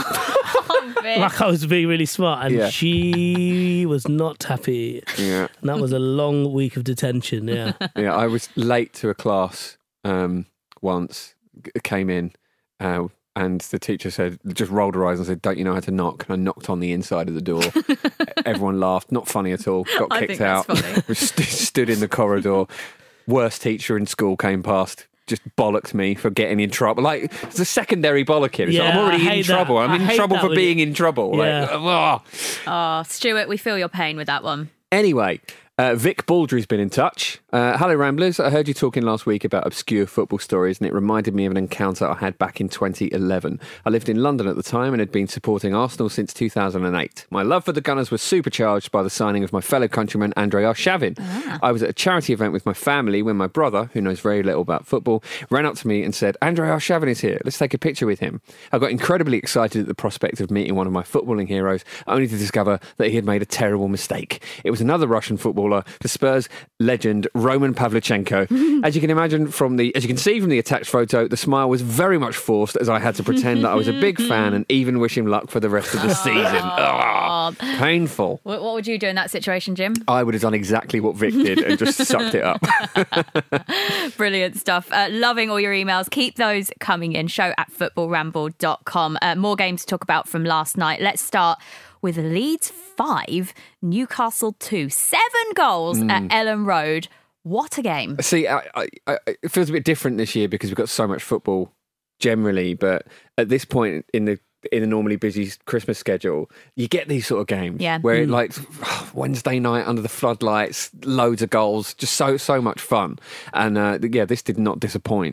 Like I was being really smart, and Yeah. she was not happy. Yeah. And that was a long week of detention. Yeah. Yeah, I was late to a class um, once, g- came in, uh, and the teacher said, just rolled her eyes and said, "Don't you know how to knock?" And I knocked on the inside of the door. Everyone laughed. Not funny at all. Got I kicked think that's out. funny. St- stood in the corridor. Worst teacher in school came past. Just bollocked me for getting in trouble. Like, it's a secondary bollocking. It's like, Yeah, I'm already I in hate that. trouble. I'm I in hate trouble that for when being you- in trouble. Yeah. Like, oh. Oh, Stuart, we feel your pain with that one. Anyway, uh, Vic Baldry's been in touch. Uh, hello, Ramblers. I heard you talking last week about obscure football stories, and it reminded me of an encounter I had back in twenty eleven. I lived in London at the time and had been supporting Arsenal since two thousand eight. My love for the Gunners was supercharged by the signing of my fellow countryman Andrei Arshavin. I was at a charity event with my family when my brother, who knows very little about football, ran up to me and said, "Andrei Arshavin is here. Let's take a picture with him." I got incredibly excited at the prospect of meeting one of my footballing heroes, only to discover that he had made a terrible mistake. It was another Russian footballer, the Spurs legend Roman Pavlyuchenko. As you can imagine from the, as you can see from the attached photo, the smile was very much forced, as I had to pretend that I was a big fan and even wish him luck for the rest of the season. Ah, painful. What, what would you do in that situation, Jim? I would have done exactly what Vic did and just sucked it up. Brilliant stuff. Uh, loving all your emails. Keep those coming in. Show at football ramble dot com. Uh, more games to talk about from last night. Let's start with Leeds five, Newcastle two. Seven goals Mm. at Ellen Road. What a game. See, I, I, I, it feels a bit different this year because we've got so much football generally, but at this point in the in the normally busy Christmas schedule, you get these sort of games Yeah. where Mm. like Wednesday night under the floodlights, loads of goals, just so so much fun. And uh, yeah, this did not disappoint.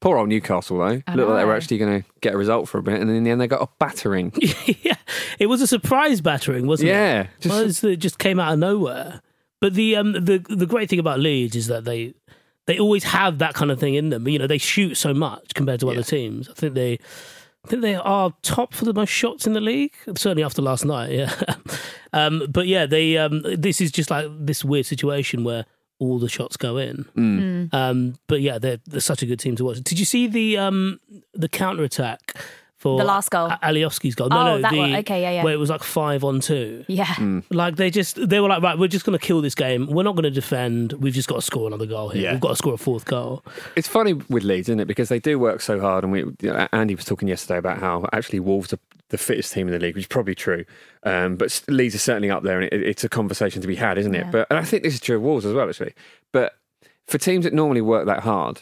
Poor old Newcastle, though. I Looked like they know. were actually going to get a result for a bit, and then in the end they got a battering. yeah, it was a surprise battering, wasn't Yeah, it? just- Well, it's- it just came out of nowhere. But the um the the great thing about Leeds is that they they always have that kind of thing in them. You know, they shoot so much compared to other teams. I think they. I think they are top for the most shots in the league, certainly after last night. Yeah, um, but yeah, they. Um, this is just like this weird situation where all the shots go in. Mm. Um, but yeah, they're, they're such a good team to watch. Did you see the um, the counter attack for The last goal? A- Alioski's goal? No, Oh, no, that the, one. Okay, yeah, yeah. Where it was like five on two. Yeah. Like they just they were like, right, we're just going to kill this game. We're not going to defend. We've just got to score another goal here. Yeah. We've got to score a fourth goal. It's funny with Leeds, isn't it? Because they do work so hard, and we you know, Andy was talking yesterday about how actually Wolves are the fittest team in the league, which is probably true. Um, but Leeds are certainly up there, and it, it's a conversation to be had, isn't it? Yeah. But and I think this is true of Wolves as well, actually. But for teams that normally work that hard,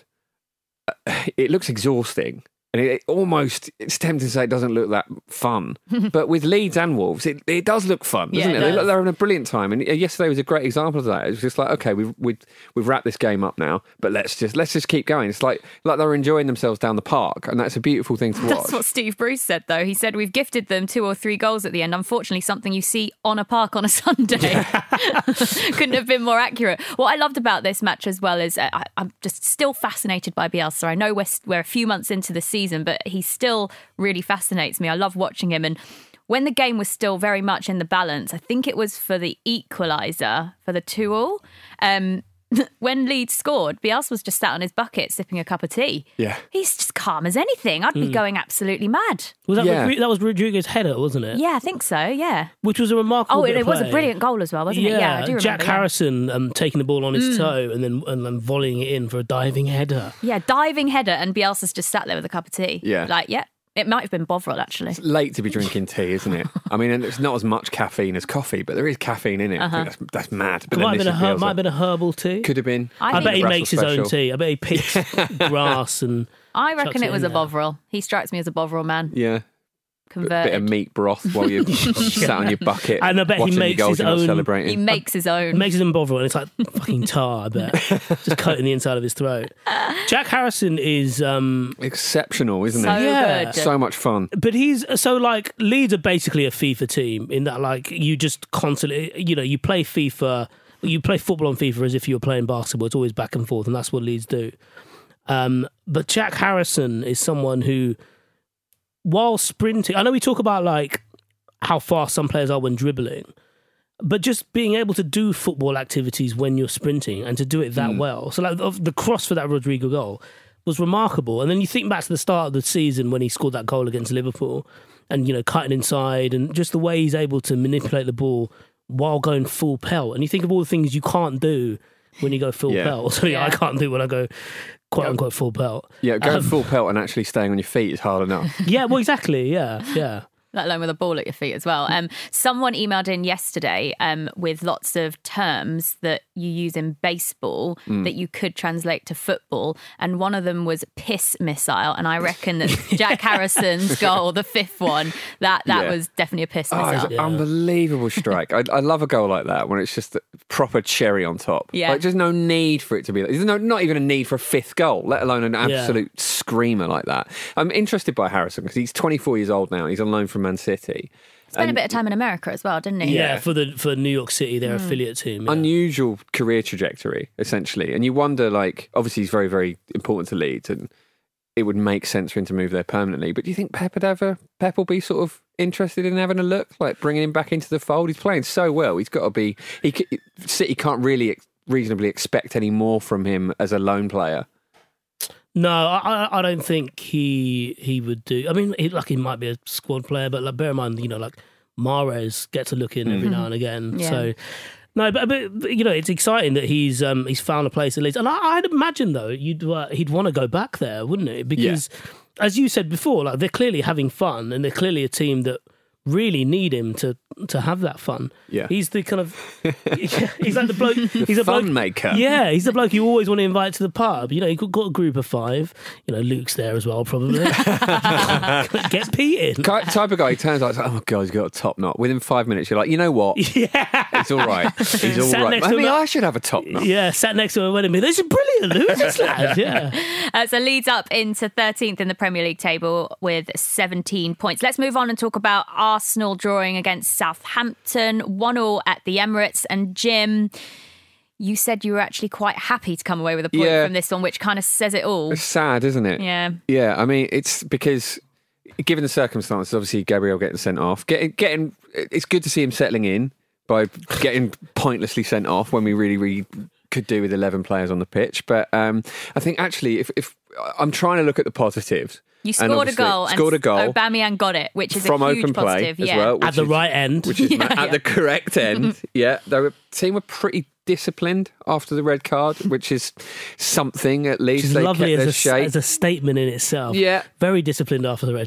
uh, it looks exhausting. And it, it almost, it's tempting to say it doesn't look that fun. But with Leeds and Wolves, it, it does look fun, doesn't Yeah, it? it They look, does. they're having a brilliant time. And yesterday was a great example of that. It was just like, okay, we've, we've, we've wrapped this game up now, but let's just let's just keep going. It's like like they're enjoying themselves down the park, and that's a beautiful thing to watch. That's what Steve Bruce said, though. He said, we've gifted them two or three goals at the end. Unfortunately, something you see on a park on a Sunday. Couldn't have been more accurate. What I loved about this match as well is uh, I, I'm just still fascinated by Bielsa. I know we're, we're a few months into the season, but he still really fascinates me. I love watching him. And when the game was still very much in the balance, I think it was for the equaliser, for the two all, um, when Leeds scored, Bielsa was just sat on his bucket sipping a cup of tea. Yeah. He's just calm as anything. I'd be Mm. going absolutely mad. Was that Yeah. Rodri- that was Rodriguez's header, wasn't it? Yeah, I think so, yeah. Which was a remarkable. Oh, bit it, of it was a play. brilliant goal as well, wasn't yeah, it? Yeah, I do remember. Jack yeah. Harrison um, taking the ball on his Mm. toe and then and then volleying it in for a diving header. Yeah, diving header, and Bielsa's just sat there with a cup of tea. Yeah. Like, yeah, it might have been Bovril, actually. It's late to be drinking tea, isn't it? I mean, and it's not as much caffeine as coffee, but there is caffeine in it. I Uh-huh. think that's, that's mad. But It then might have, this been a is her- Bielsa. might have been a herbal tea. Could have been. I I, think- bet he Brussels makes his own special. tea. I bet he picks grass and. I chucks reckon it it was in a there. Bovril. He strikes me as a Bovril man. Yeah. Converted. Bit of meat broth while you're sat on your bucket. And I bet he watching makes your goals, his you're not own- celebrating. He makes his own. Makes his own Bovril, and it's like fucking tar. I bet, just coating the inside of his throat. Jack Harrison is um, exceptional, isn't So he? Yeah. good. So much fun. But he's so like Leeds are basically a FIFA team in that like you just constantly you know you play FIFA, you play football on FIFA as if you were playing basketball. It's always back and forth, and that's what Leeds do. Um, but Jack Harrison is someone who, while sprinting, I know we talk about like how fast some players are when dribbling, but just being able to do football activities when you're sprinting and to do it that Mm. well. So like of the cross for that Rodrigo goal was remarkable. And then you think back to the start of the season when he scored that goal against Liverpool and, you know, cutting inside and just the way he's able to manipulate the ball while going full pelt. And you think of all the things you can't do when you go full Yeah. pelt. So yeah, I Yeah. can't do when I go quote unquote full pelt. Yeah, going Um, full pelt and actually staying on your feet is hard enough. Yeah, well, exactly. Yeah, yeah. Let alone with a ball at your feet as well. Um, someone emailed in yesterday um, with lots of terms that you use in baseball Mm. that you could translate to football, and one of them was piss missile. And I reckon that Jack Harrison's goal, the fifth one, that that Yeah. was definitely a piss Oh, missile. it's an unbelievable strike. I, I love a goal like that when it's just a proper cherry on top. Yeah. Like, there's no need for it to be. There's no, not even a need for a fifth goal, let alone an Yeah. absolute screamer like that. I'm interested by Harrison because he's twenty-four years old now. And he's on loan from Man City. Spent a And bit of time in America as well, didn't he? Yeah, for the for New York City, their Mm. affiliate team. Yeah. Unusual career trajectory, essentially. And you wonder, like, obviously he's very, very important to Leeds and it would make sense for him to move there permanently. But do you think Pep would ever, Pep will be sort of interested in having a look, like bringing him back into the fold? He's playing so well. He's got to be, he, c- City can't really ex- reasonably expect any more from him as a lone player. No, I, I- I don't think he he would do. I mean, he, like he might be a squad player, but like bear in mind, you know, like Mahrez gets a look in every Mhm. now and again. Yeah. So no, but, but but, you know, it's exciting that he's um he's found a place at Leeds, and I, I'd imagine though you'd uh, he'd want to go back there, wouldn't it? Because as you said before, like they're clearly having fun, and they're clearly a team that really need him to to have that fun. Yeah. He's the kind of he's like the bloke he's a fun bloke, maker. Yeah, he's the bloke you always want to invite to the pub. You know, you've got a group of five. You know, Luke's there as well, probably. Get Pete in. Type of guy, he turns out, oh God, he's got a top knot. Within five minutes, you're like, you know what? Yeah. It's all right. He's all Sat right. next to Maybe him- I should have a top knot. Yeah, sat next to him and went, this is brilliant. Who's this lad? Yeah. Uh, so leads up into thirteenth in the Premier League table with seventeen points. Let's move on and talk about Arsenal drawing against Southampton, one all at the Emirates. And Jim, you said you were actually quite happy to come away with a point Yeah. from this one, which kind of says it all. It's sad, isn't it? Yeah. Yeah, I mean, it's because, given the circumstances, obviously Gabriel getting sent off, getting, getting, it's good to see him settling in by getting pointlessly sent off when we really, really could do with eleven players on the pitch. But um, I think actually, if, if I'm trying to look at the positives. You and scored a obviously- goal, Scored a goal. and Aubameyang got it, which is from a huge open play positive. as yeah. well, which At the is- right end. which is Yeah, ma- at yeah. the correct end. Yeah, the team were pretty disciplined after the red card, which is something at least. Which is they lovely kept their as a, shape. as a statement in itself. Yeah. Very disciplined after the red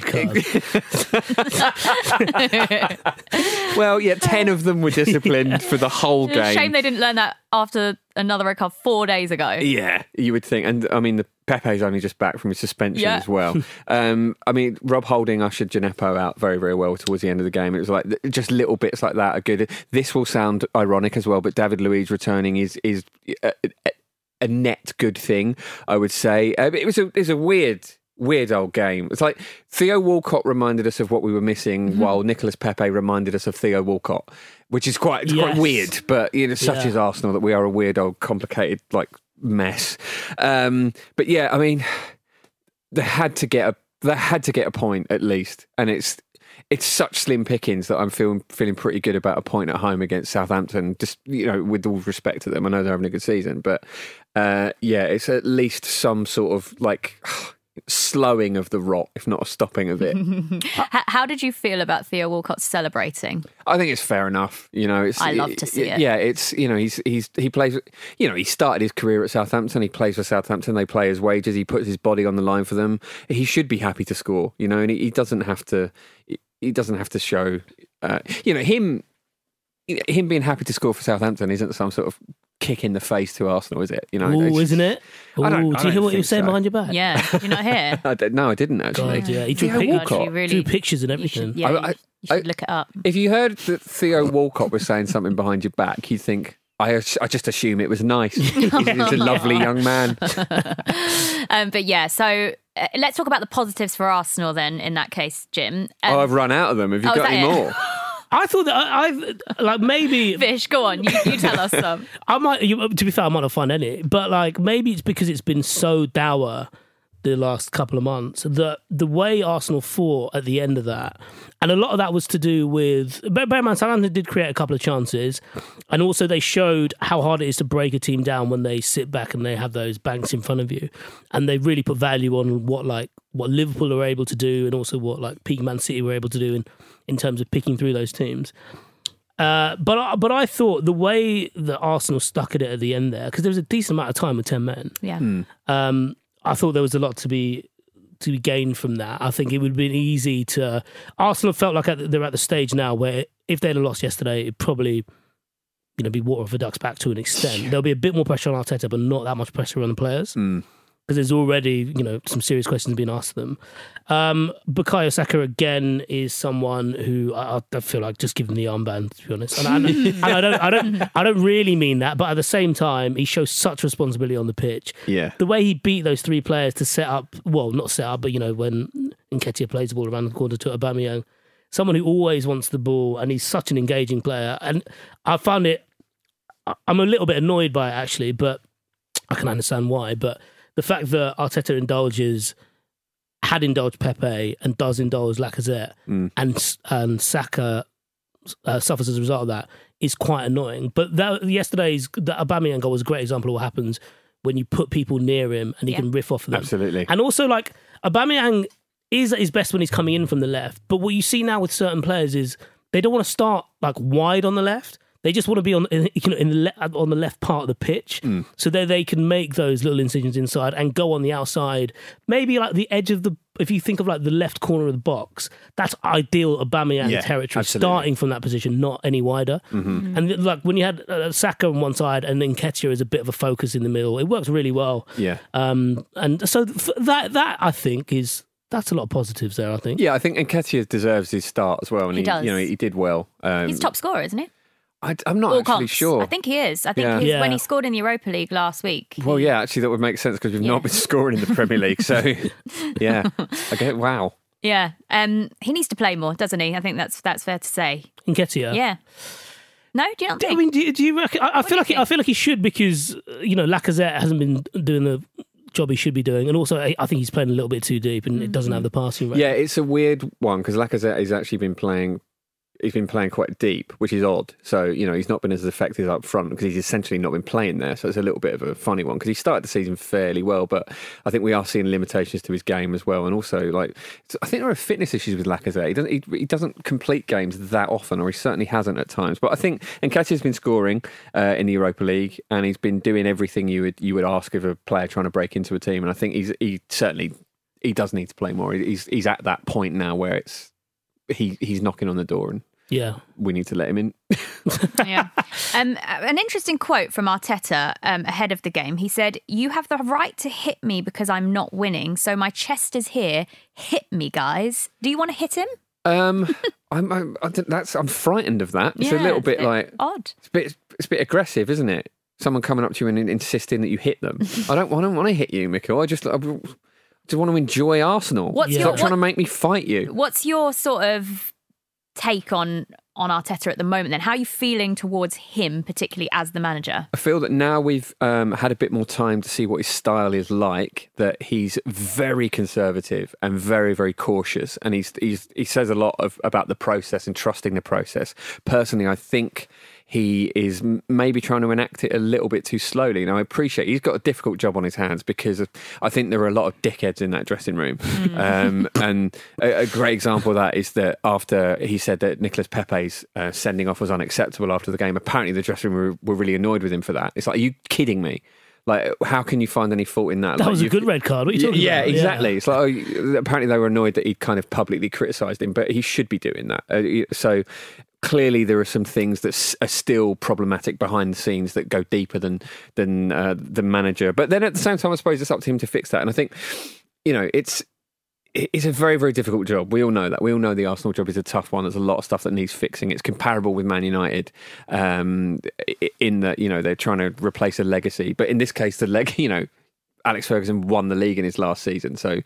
card. Well, yeah, ten of them were disciplined for the whole It's a game. shame they didn't learn that after another red card four days ago. Yeah, you would think. And I mean, the Pepe's only just back from his suspension Yeah. as well. um, I mean, Rob Holding ushered Gineppo out very, very well towards the end of the game. It was like just little bits like that are good. This will sound ironic as well, but David Luiz returning is is a, a, a net good thing, I would say. Uh, it was a, it was a weird. Weird old game. It's like Theo Walcott reminded us of what we were missing, Mm-hmm. while Nicolas Pepe reminded us of Theo Walcott, which is quite it's quite Yes. weird. But you know, such Yeah. is Arsenal that we are a weird old complicated like mess. Um, but yeah, I mean, they had to get a they had to get a point at least, and it's it's such slim pickings that I'm feeling feeling pretty good about a point at home against Southampton. Just you know, with all respect to them, I know they're having a good season, but uh, yeah, it's at least some sort of like slowing of the rot, if not a stopping of it. H- How did you feel about Theo Walcott celebrating? I think it's fair enough. You know, it's I love to see it. Yeah, it's you know he's he's he plays. You know, he started his career at Southampton. He plays for Southampton. They play his wages. He puts his body on the line for them. He should be happy to score. You know, and he, he doesn't have to. He doesn't have to show. Uh, you know, him him being happy to score for Southampton isn't some sort of kick in the face to Arsenal, is it? You know, Ooh, it's- isn't it? Ooh, I don't- I do you don't hear what he think was saying so. behind your back? Yeah, did you not hear? I don't, no, I didn't actually. God, yeah. He drew, Theo pic- Walcott. you really- drew pictures and everything. Yeah, I- you, I- you should look it up. If you heard that Theo Walcott was saying something behind your back, you'd think, I, I just assume it was nice. He's, he's a lovely young man. Um, but yeah, so uh, let's talk about the positives for Arsenal then. In that case, Jim. Um, Oh, I've run out of them. Have you Oh, is got that any it? more? I thought that I, I've like maybe Vish, go on. You, you tell us some. I might. You, to be fair, I might not find any, but like maybe it's because it's been so dour the last couple of months that the way Arsenal fought at the end of that, and a lot of that was to do with. Bear bear in mind, Southampton did create a couple of chances, and also they showed how hard it is to break a team down when they sit back and they have those banks in front of you, and they really put value on what like what Liverpool are able to do, and also what like peak Man City were able to do in in terms of picking through those teams. Uh, but I, but I thought the way that Arsenal stuck at it at the end there, because there was a decent amount of time with ten men. Yeah. Um, I thought there was a lot to be to be gained from that. I think it would have been easy to. Arsenal felt like at, they're at the stage now where if they'd have lost yesterday, it'd probably you know be water off a duck's back to an extent. There'll be a bit more pressure on Arteta, but not that much pressure on the players. Because there's already, you know, some serious questions being asked of them. Um, Bukayo Saka again is someone who I, I feel like just give him the armband, to be honest. And, I, and I don't, I don't, I don't really mean that, but at the same time, he shows such responsibility on the pitch. Yeah. The way he beat those three players to set up, well, not set up, but you know, when Nketiah plays the ball around the corner to Aubameyang, someone who always wants the ball, and he's such an engaging player. And I found it, I'm a little bit annoyed by it actually, but I can understand why. But the fact that Arteta indulges, had indulged Pepe and does indulge Lacazette, Mm. and and Saka uh, suffers as a result of that is quite annoying. But that, yesterday's the Aubameyang goal was a great example of what happens when you put people near him and he Yeah. can riff off of them. Absolutely. And also, like Aubameyang is at his best when he's coming in from the left. But what you see now with certain players is they don't want to start like wide on the left. They They just want to be on, in, you know, in the le- on the left part of the pitch, Mm. so that they can make those little incisions inside and go on the outside. Maybe like the edge of the. If you think of like the left corner of the box, that's ideal Aubameyang Yeah, territory, absolutely. starting from that position, not any wider. Mhm. And like when you had uh, Saka on one side and then Nketiah as a bit of a focus in the middle, it works really well. Yeah. Um, and so th- that that I think is that's a lot of positives there. I think. Yeah, I think Nketiah deserves his start as well, and He he, does. you know, he did well. Um, He's top scorer, isn't he? I, I'm not All actually comps. sure. I think he is. I think Yeah. he's, Yeah. when he scored in the Europa League last week. Well, yeah, actually, that would make sense because we've not been scoring in the Premier League. So, yeah, okay, wow. Yeah, um, he needs to play more, doesn't he? I think that's that's fair to say. Nketiah. Yeah. No, do you not I think? mean, do you, do you reckon? I, I feel like he, I feel like he should because uh, you know Lacazette hasn't been doing the job he should be doing, and also I I think he's playing a little bit too deep and it doesn't have the passing rate. Yeah, it's a weird one because Lacazette has actually been playing. He's been playing quite deep, which is odd. So, you know, he's not been as effective up front because he's essentially not been playing there. So it's a little bit of a funny one because he started the season fairly well, but I think we are seeing limitations to his game as well. And also, like, I think there are fitness issues with Lacazette. He doesn't, he, he doesn't complete games that often, or he certainly hasn't at times. But I think Nketiah's been scoring uh, in the Europa League, and he's been doing everything you would you would ask of a player trying to break into a team. And I think he's he certainly he does need to play more. He's he's at that point now where it's he he's knocking on the door and. Yeah. We need to let him in. Yeah. Um, an interesting quote from Arteta um, ahead of the game. He said, "You have the right to hit me because I'm not winning, so my chest is here. Hit me, guys." Do you want to hit him? Um, I'm, I'm, I don't- that's, I'm frightened of that. It's Yeah, a little it's bit a bit like odd. It's a bit, it's a bit aggressive, isn't it? Someone coming up to you and in- insisting that you hit them. I don't, I don't want to hit you, Michael. I just, I just want to enjoy Arsenal. What's Stop your- trying to what- make me fight you. What's your sort of take on on Arteta at the moment then? How are you feeling towards him, particularly as the manager? I feel that now we've um, had a bit more time to see what his style is like, that he's very conservative and very, very cautious. And he's, he's he says a lot of about the process and trusting the process. Personally, I think he is m- maybe trying to enact it a little bit too slowly. Now, I appreciate he's got a difficult job on his hands because of, I think there are a lot of dickheads in that dressing room. Um, and a, a great example of that is that after he said that Nicolas Pepe's uh, sending off was unacceptable after the game, apparently the dressing room were, were really annoyed with him for that. It's like, are you kidding me? Like, how can you find any fault in that? That Like, was a you've- good red card. What are you talking yeah, about? exactly. It's like, oh, apparently they were annoyed that he'd kind of publicly criticised him, but he should be doing that. Uh, so clearly there are some things that s- are still problematic behind the scenes that go deeper than than uh, the manager. But then at the same time, I suppose it's up to him to fix that. And I think, you know, it's it's a very, very difficult job. We all know that. We all know the Arsenal job is a tough one. There's a lot of stuff that needs fixing. It's comparable with Man United um, in that, you know, they're trying to replace a legacy. But in this case, the leg, you know, Alex Ferguson won the league in his last season. So,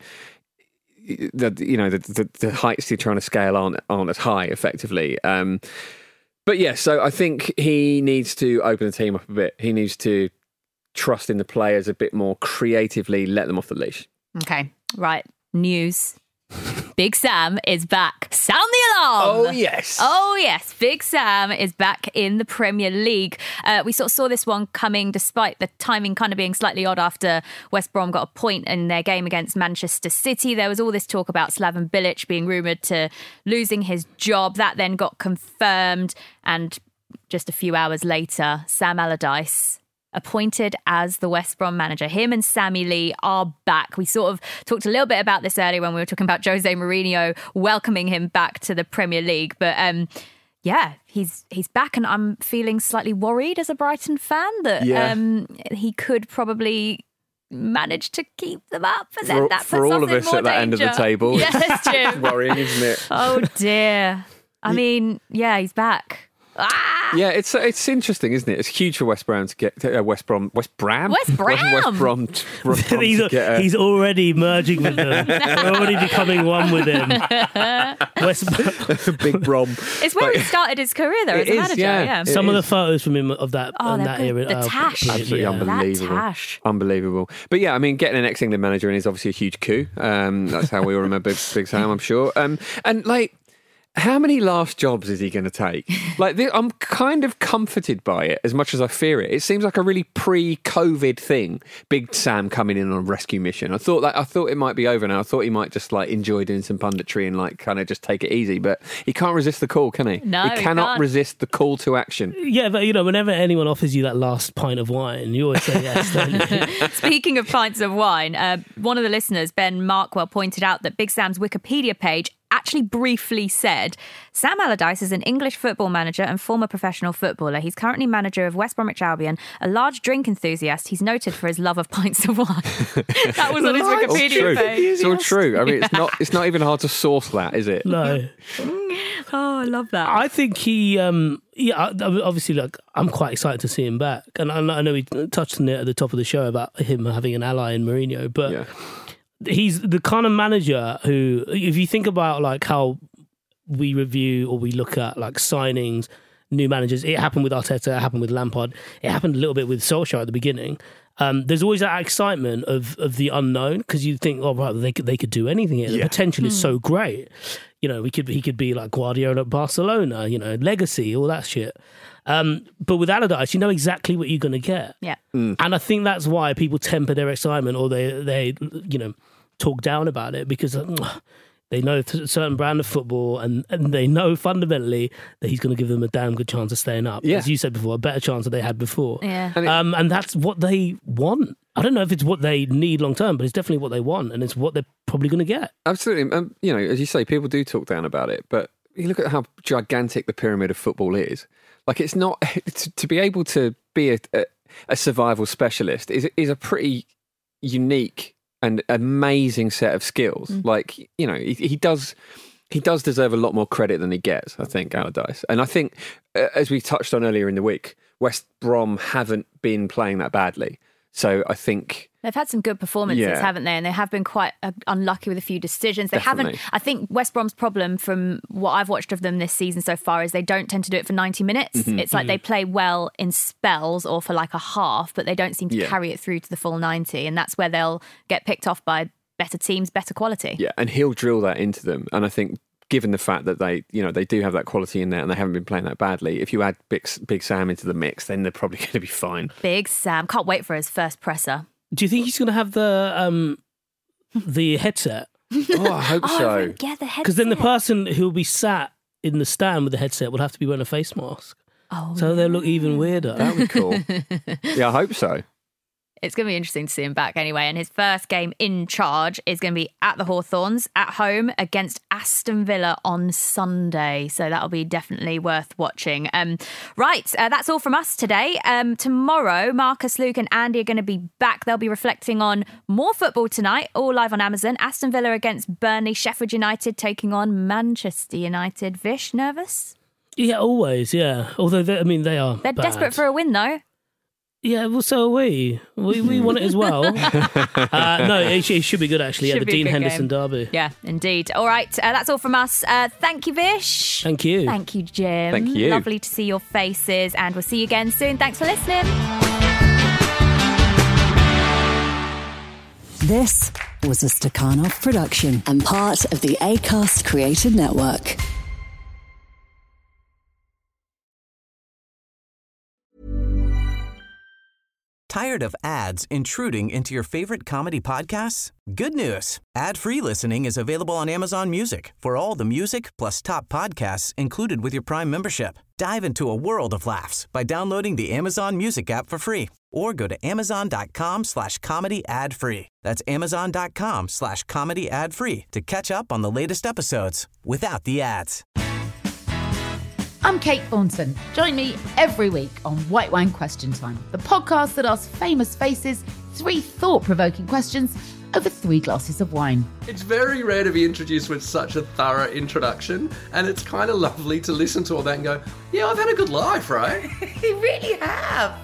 the you know, the, the, the heights you're trying to scale aren't, aren't as high, effectively. Um, but yeah, so I think he needs to open the team up a bit. He needs to trust in the players a bit more creatively, let them off the leash. Okay, right. News. Big Sam is back. Sound the alarm! Oh, yes. Oh, yes. Big Sam is back in the Premier League. Uh, we sort of saw this one coming despite the timing kind of being slightly odd after West Brom got a point in their game against Manchester City. There was all this talk about Slaven Bilic being rumoured to losing his job. That then got confirmed. And just a few hours later, Sam Allardyce appointed as the West Brom manager. Him and Sammy Lee are back. We sort of talked a little bit about this earlier when we were talking about Jose Mourinho welcoming him back to the Premier League. But um, yeah, he's he's back, and I'm feeling slightly worried as a Brighton fan that Yeah. um, he could probably manage to keep them up. And For, then that for puts all us of in us more at that end of the danger. table, Yes, Jim. it's worrying, isn't it? Oh dear. I mean, yeah, he's back. Ah! Yeah, it's it's interesting, isn't it? It's huge for West Brom to get uh, West Brom, West Bram, West Bram. West Brom. t- Brom he's, to get a- he's already merging with them. They're already becoming one with him. West Big Brom. It's where he started his career, though, as a manager. Yeah. Some of the photos from him of that, Oh, in they're that good. era. The are tash. brilliant, Absolutely yeah. unbelievable. That tash. Unbelievable. But yeah, I mean, getting an ex-England manager in is obviously a huge coup. Um, that's how we all remember Big Sam, I'm sure. Um, and like, How many last jobs is he going to take? Like, the, I'm kind of comforted by it as much as I fear it. It seems like a really pre-COVID thing. Big Sam coming in on a rescue mission. I thought that I thought it might be over now. I thought he might just like enjoy doing some punditry and like kind of just take it easy. But he can't resist the call, can he? No, he he cannot can't. resist the call to action. Yeah, but you know, whenever anyone offers you that last pint of wine, you always say yes, don't you? Speaking of pints of wine, uh, one of the listeners, Ben Markwell, pointed out that Big Sam's Wikipedia page actually briefly said, Sam Allardyce is an English football manager and former professional footballer. He's currently manager of West Bromwich Albion, a large drink enthusiast. He's noted for his love of pints of wine. That was on his It's all Wikipedia true. page. It's all true. I mean, it's not. It's not even hard to source that, is it? No. Oh, I love that. I think he, um, yeah, obviously, like, I'm quite excited to see him back. And I I know we touched on it at the top of the show about him having an ally in Mourinho, but Yeah. he's the kind of manager who, if you think about like how we review or we look at like signings, new managers, it happened with Arteta, it happened with Lampard, it happened a little bit with Solskjaer at the beginning. Um, there's always that excitement of of the unknown because you think, oh right, they could they could do anything here. The Yeah. potential is Mm. so great. You know, we could he could be like Guardiola at Barcelona. You know, legacy, all that shit. Um, but with Allardyce, you know exactly what you're going to get. Yeah. Mm. And I think that's why people temper their excitement or they, they you know, talk down about it because uh, they know a certain brand of football and, and they know fundamentally that he's going to give them a damn good chance of staying up. Yeah. As you said before, a better chance than they had before. Yeah. And it- Um, and that's what they want. I don't know if it's what they need long term, but it's definitely what they want and it's what they're probably going to get. Absolutely. Um, you know, as you say, people do talk down about it, but you look at how gigantic the pyramid of football is. Like, it's not to, to be able to be a, a, a survival specialist is is a pretty unique and amazing set of skills. Mm. Like, you know, he, he does he does deserve a lot more credit than he gets, I think, Allardyce. And I think, uh, as we touched on earlier in the week, West Brom haven't been playing that badly. So I think They've had some good performances, Yeah. haven't they? And they have been quite uh, unlucky with a few decisions. They Definitely. haven't. I think West Brom's problem, from what I've watched of them this season so far, is they don't tend to do it for ninety minutes. Mhm. It's like Mhm. they play well in spells or for like a half, but they don't seem to Yeah. carry it through to the full ninety. And that's where they'll get picked off by better teams, better quality. Yeah, and he'll drill that into them. And I think, given the fact that they, you know, they do have that quality in there and they haven't been playing that badly, if you add Big, Big Sam into the mix, then they're probably going to be fine. Big Sam. Can't wait for his first presser. Do you think he's going to have the um, the headset? Oh, I hope Oh, so. right, yeah, the headset. Because then the person who'll be sat in the stand with the headset will have to be wearing a face mask. Oh, so they'll look even weirder. That would be cool. Yeah, I hope so. It's going to be interesting to see him back anyway. And his first game in charge is going to be at the Hawthorns at home against Aston Villa on Sunday. So that'll be definitely worth watching. Um, right, uh, that's all from us today. Um, tomorrow, Marcus, Luke and Andy are going to be back. They'll be reflecting on more football tonight, all live on Amazon. Aston Villa against Burnley, Sheffield United taking on Manchester United. Vish, nervous? Yeah, always, yeah. Although, they, I mean, they are They're bad. desperate for a win, though. Yeah, well, so are we. We, we want it as well. uh, no, it, sh- it should be good, actually. Should yeah, the be a Dean good Henderson game. derby. Yeah, indeed. All right, uh, that's all from us. Uh, thank you, Vish. Thank you. Thank you, Jim. Thank you. Lovely to see your faces, and we'll see you again soon. Thanks for listening. This was a Stakhanov production and part of the Acast Creative Network. Tired of ads intruding into your favorite comedy podcasts? Good news. Ad-free listening is available on Amazon Music for all the music plus top podcasts included with your Prime membership. Dive into a world of laughs by downloading the Amazon Music app for free or go to amazon.com slash comedy ad free. That's amazon.com slash comedy ad free to catch up on the latest episodes without the ads. I'm Kate Thornton. Join me every week on White Wine Question Time, the podcast that asks famous faces three thought-provoking questions over three glasses of wine. It's very rare to be introduced with such a thorough introduction, and it's kind of lovely to listen to all that and go, yeah, I've had a good life, right? You really have.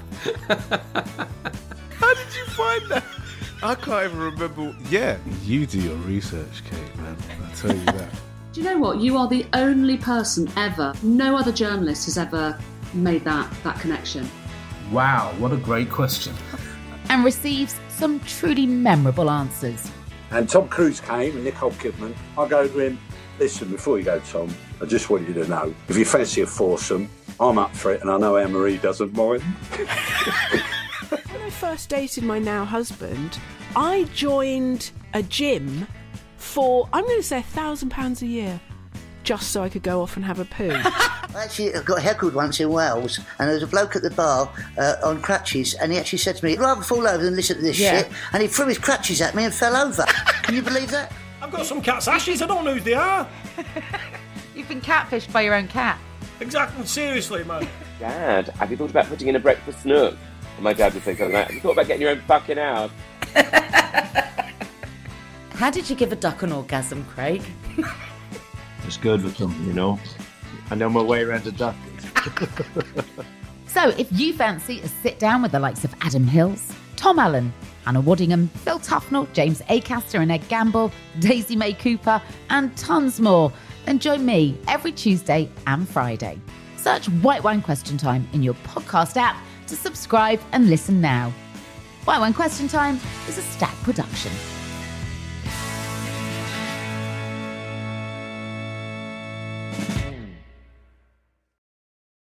How did you find that? I can't even remember. Yeah, you do your research, Kate, man. I tell you that. Do you know what? You are the only person ever, no other journalist has ever made that, that connection. Wow, what a great question. And receives some truly memorable answers. And Tom Cruise came and Nicole Kidman. I go to him, Listen, before you go, Tom, I just want you to know, if you fancy a foursome, I'm up for it, and I know Anne-Marie doesn't mind. When I first dated my now husband, I joined a gym for, I'm going to say, a thousand pounds a year, just so I could go off and have a poo. Actually, I got heckled once in Wales, and there was a bloke at the bar uh, on crutches, and he actually said to me, "I'd rather fall over than listen to this Yeah. shit," and he threw his crutches at me and fell over. Can you believe that? I've got some cat's ashes, I don't know who they are. You've been catfished by your own cat. Exactly, seriously, man. Dad, have you thought about putting in a breakfast nook? And my dad would say something like, have you thought about getting your own fucking house? How did you give a duck an orgasm, Craig? It's good with them, you know. I know my way around a duck. So if you fancy a sit down with the likes of Adam Hills, Tom Allen, Hannah Waddingham, Phil Tufnell, James Acaster and Ed Gamble, Daisy May Cooper and tons more, then join me every Tuesday and Friday. Search White Wine Question Time in your podcast app to subscribe and listen now. White Wine Question Time is a Stack production.